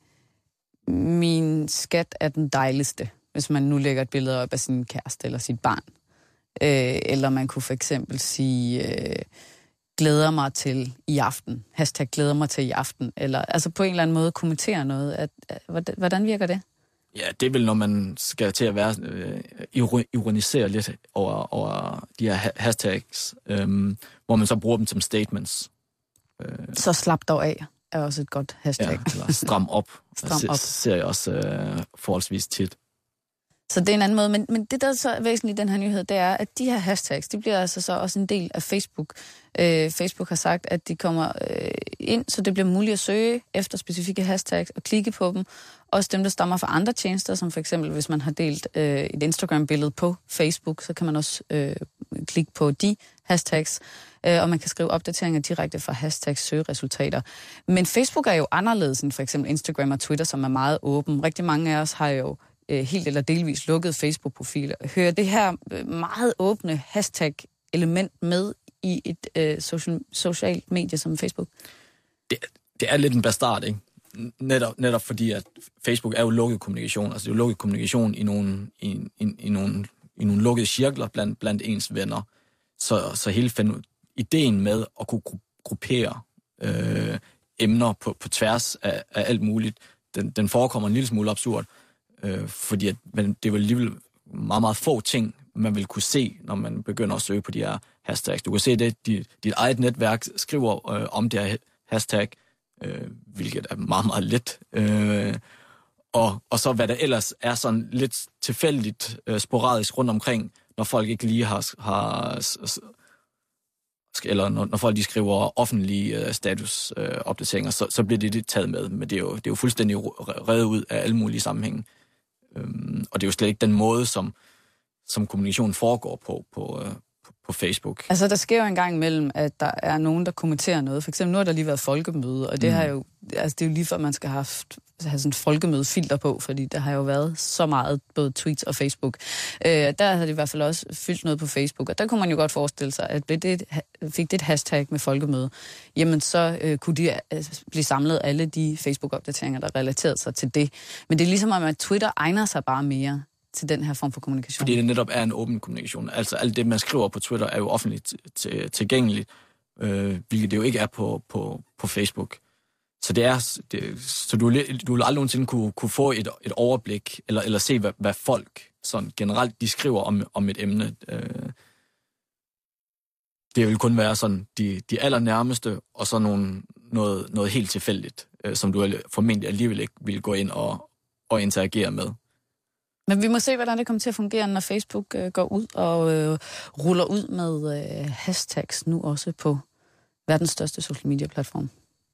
min skat er den dejligste, hvis man nu lægger et billede op af sin kæreste eller sit barn. Øh, eller man kunne for eksempel sige, øh, glæder mig til i aften. Hashtag glæder mig til i aften. Eller altså på en eller anden måde kommentere noget. At, at, hvordan virker det? Ja, det er vel, når man skal til at være øh, ironisere lidt over, over de her hashtags, øh, hvor man så bruger dem som statements. Øh. Så slap dog af er også et godt hashtag. Ja, eller stram op. Stram op. Det ser jeg også øh, forholdsvis tit. Så det er en anden måde, men, men det, der er så væsentligt i den her nyhed, det er, at de her hashtags, de bliver altså så også en del af Facebook. Øh, Facebook har sagt, at de kommer øh, ind, så det bliver muligt at søge efter specifikke hashtags og klikke på dem. Også dem, der stammer fra andre tjenester, som for eksempel, hvis man har delt øh, et Instagram-billede på Facebook, så kan man også øh, klikke på de hashtags, øh, og man kan skrive opdateringer direkte fra hashtags søgeresultater. Men Facebook er jo anderledes end for eksempel Instagram og Twitter, som er meget åben. Rigtig mange af os har jo helt eller delvis lukket Facebook-profiler. Hører det her meget åbne hashtag-element med i et øh, social, socialt medie som Facebook? Det, det er lidt en bastard, ikke? Netop, netop fordi, at Facebook er jo lukket kommunikation. Altså det er jo lukket kommunikation i nogle, i, i, i nogle, i nogle lukkede cirkler blandt, blandt ens venner. Så, så hele, ideen med at kunne gruppere øh, emner på, på tværs af, af alt muligt, den, den forekommer en lille smule absurd, øh, fordi at, men det er vel alligevel meget, meget få ting, man vil kunne se, når man begynder at søge på de her hashtags. Du kan se det, dit, dit eget netværk skriver øh, om det her hashtag, øh, hvilket er meget, meget let. Øh, og, og så hvad der ellers er sådan lidt tilfældigt, øh, sporadisk rundt omkring, når folk ikke lige har... har eller når, når folk de skriver offentlige øh, statusopdateringer, øh, så, så bliver det, det taget med. Men det er jo, det er jo fuldstændig revet ud af alle mulige sammenhænge. Øhm, og det er jo slet ikke den måde, som, som kommunikationen foregår på, på, øh, på, på Facebook. Altså, der sker jo en gang imellem, at der er nogen, der kommenterer noget. For eksempel, nu har der lige været folkemøde, og det, mm. har jo, altså, det er jo lige før, man skal have, haft, have sådan et folkemødefilter på, fordi der har jo været så meget, både tweets og Facebook. Øh, der har det i hvert fald også fyldt noget på Facebook, og der kunne man jo godt forestille sig, at blev det, fik det et hashtag med folkemøde, jamen så øh, kunne de øh, blive samlet alle de Facebook-opdateringer, der relaterede sig til det. Men det er ligesom, at Twitter egner sig bare mere til den her form for kommunikation. Fordi det netop er en åben kommunikation. Altså alt det, man skriver på Twitter, er jo offentligt tilgængeligt, øh, hvilket det jo ikke er på, på, på Facebook. Så det er, det, så du, du vil aldrig nogensinde kunne, kunne få et, et overblik, eller, eller se, hvad, hvad folk sådan generelt de skriver om, om et emne. Øh, det vil kun være sådan de, de allernærmeste, og så nogle, noget, noget helt tilfældigt, øh, som du formentlig alligevel ikke vil gå ind og, og interagere med. Men vi må se, hvordan det kommer til at fungere, når Facebook øh, går ud og øh, ruller ud med øh, hashtags nu også på verdens største social media platform.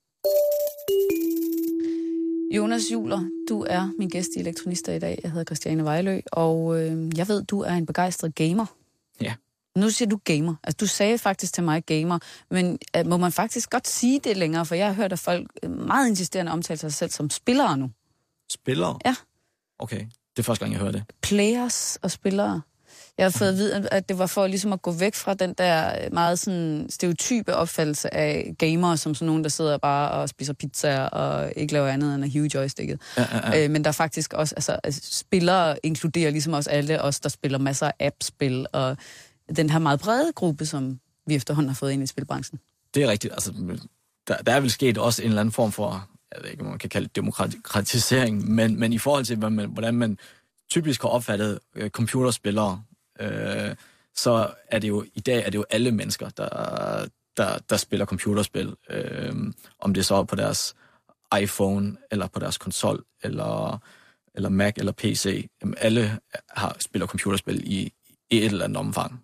Jonas Juler, du er min gæst i Elektronista i dag. Jeg hedder Christiane Vejlø, og øh, jeg ved, du er en begejstret gamer. Ja. Nu siger du gamer. Altså, du sagde faktisk til mig gamer, men øh, må man faktisk godt sige det længere? For jeg har hørt, at folk meget insisterende omtaler sig selv som spillere nu. Spillere? Ja. Okay, det er første gang, jeg hører det. Players og spillere. Jeg har fået at vide, at det var for ligesom at gå væk fra den der meget sådan stereotype opfattelse af gamere, som sådan nogen, der sidder bare og spiser pizzaer og ikke laver andet end at hive joysticket. Ja, ja, ja. Øh, men der faktisk også, altså, altså spillere inkluderer ligesom også alle os, der spiller masser af app-spil, og den her meget brede gruppe, som vi efterhånden har fået ind i spilbranchen. Det er rigtigt. Altså, der, der er vel sket også en eller anden form for, jeg ved ikke, man kan kalde det demokratisering, men, men i forhold til, hvordan man, hvordan man typisk har opfattet øh, computerspillere, øh, så er det jo, i dag er det jo alle mennesker, der, der, der spiller computerspil. Øh, om det så er på deres iPhone, eller på deres konsol, eller, eller Mac, eller P C. Jamen, alle har, spiller computerspil i, i et eller andet omfang.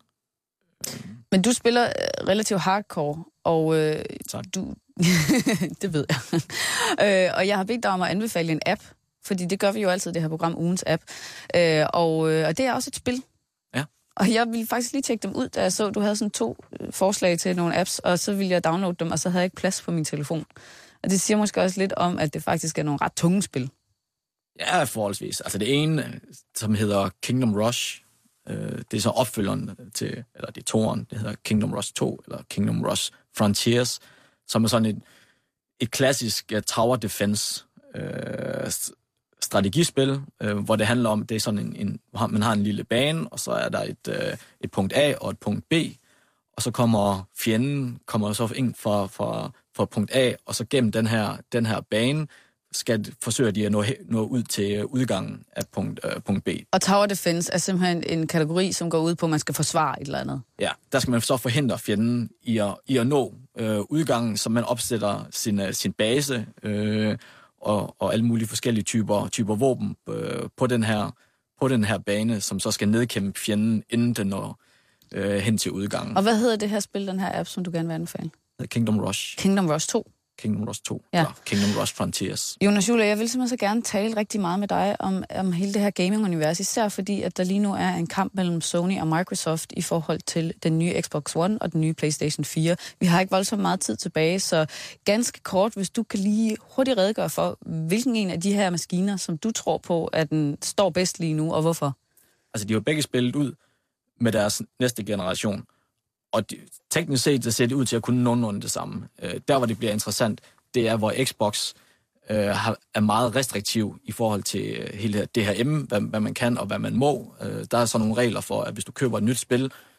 Men du spiller relativt hardcore, og øh, du... det ved jeg. øh, og jeg har bedt dig om at anbefale en app, fordi det gør vi jo altid, det her program, ugens app. Øh, og, øh, og det er også et spil. Ja. Og jeg ville faktisk lige tjekke dem ud, da jeg så, du havde sådan to forslag til nogle apps, og så ville jeg downloade dem, og så havde jeg ikke plads på min telefon. Og det siger måske også lidt om, at det faktisk er nogle ret tunge spil. Ja, forholdsvis. Altså det ene, som hedder Kingdom Rush, øh, det er så opfølgeren til, eller det er toeren, det hedder Kingdom Rush to, eller Kingdom Rush Frontiers, som er sådan et, et klassisk uh, tower defense uh, strategispil, uh, hvor det handler om, det er sådan en, en, man har en lille bane, og så er der et, uh, et punkt A og et punkt B, og så kommer fjenden, kommer så ind fra, fra, fra punkt A, og så gennem den her, den her bane, skal forsøge de at nå, nå ud til udgangen af punkt, uh, punkt B. Og tower defense er simpelthen en kategori, som går ud på, at man skal forsvare et eller andet. Ja, der skal man så forhindre fjenden i at, i at nå øh, udgangen, så man opsætter sin, uh, sin base øh, og, og alle mulige forskellige typer, typer våben øh, på, den her, på den her bane, som så skal nedkæmpe fjenden, inden den når øh, hen til udgangen. Og hvad hedder det her spil, den her app, som du gerne vil anbefale? Kingdom Rush. Kingdom Rush to. Kingdom Rush to, ja. Eller Kingdom Rush Frontiers. Jonas Juler, jeg vil simpelthen så gerne tale rigtig meget med dig om, om hele det her gaming-univers, især fordi, at der lige nu er en kamp mellem Sony og Microsoft i forhold til den nye Xbox One og den nye PlayStation fire. Vi har ikke voldsomt meget tid tilbage, så ganske kort, hvis du kan lige hurtigt redegøre for, hvilken en af de her maskiner, som du tror på, at den står bedst lige nu, og hvorfor? Altså, de har begge spillet ud med deres næste generation. Og de, teknisk set, så ser det ud til at kunne nogenlunde det samme. Øh, der, hvor det bliver interessant, det er, hvor Xbox øh, har, er meget restriktiv i forhold til øh, hele det her emne, hvad, hvad man kan og hvad man må. Øh, der er så nogle regler for, at hvis du køber et nyt spil,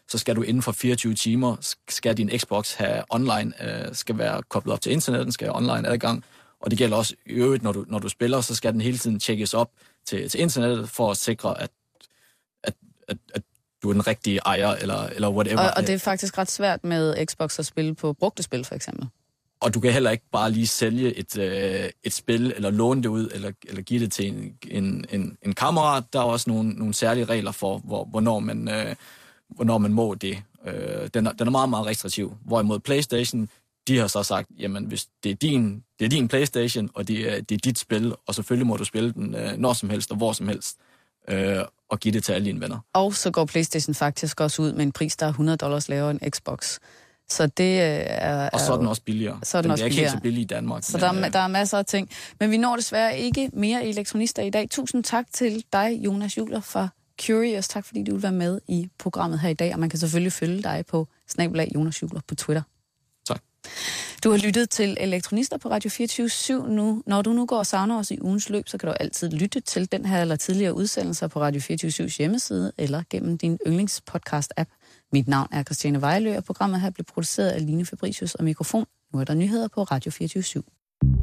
så skal du inden for fireogtyve timer, skal din Xbox have online, øh, skal være koblet op til interneten, skal have online adgang, og det gælder også i øvrigt, når du, når du spiller, så skal den hele tiden tjekkes op til, til internettet, for at sikre, at, at, at, at du er den rigtige ejer, eller, eller whatever. Og, og det er faktisk ret svært med Xbox at spille på brugte spil, for eksempel. Og du kan heller ikke bare lige sælge et, øh, et spil, eller låne det ud, eller, eller give det til en, en, en, en kammerat. Der er også nogle, nogle særlige regler for, hvor, hvornår, man, øh, hvornår man må det. Øh, den, er, den er meget, meget restriktiv. Hvorimod PlayStation, de har så sagt, jamen hvis det er din, det er din PlayStation, og det er, det er dit spil, og selvfølgelig må du spille den øh, når som helst og hvor som helst, øh, og give det til alle dine venner. Og så går PlayStation faktisk også ud med en pris, der er hundrede dollars lavere end Xbox. Så det er... Og så er den også billigere. Så er den, den den også er ikke billigere. helt så billig i Danmark. Så men, der, er, der er masser af ting. Men vi når desværre ikke mere elektronister i dag. Tusind tak til dig, Jonas Juler fra Curious. Tak fordi du vil være med i programmet her i dag. Og man kan selvfølgelig følge dig på snabel-a Jonas Juler på Twitter. Tak. Du har lyttet til Elektronister på Radio fireogtyve syv nu. Når du nu går og savner os i ugens løb, så kan du altid lytte til den her eller tidligere udsendelser på Radio fireogtyve syvs hjemmeside eller gennem din yndlingspodcast-app. Mit navn er Christiane Vejlø, og programmet her blev produceret af Line Fabricius og mikrofon. Nu er der nyheder på Radio fireogtyve syv.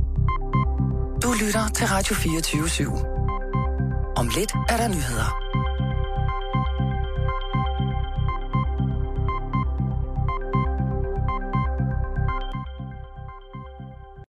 Du lytter til Radio fireogtyve syv. Om lidt er der nyheder.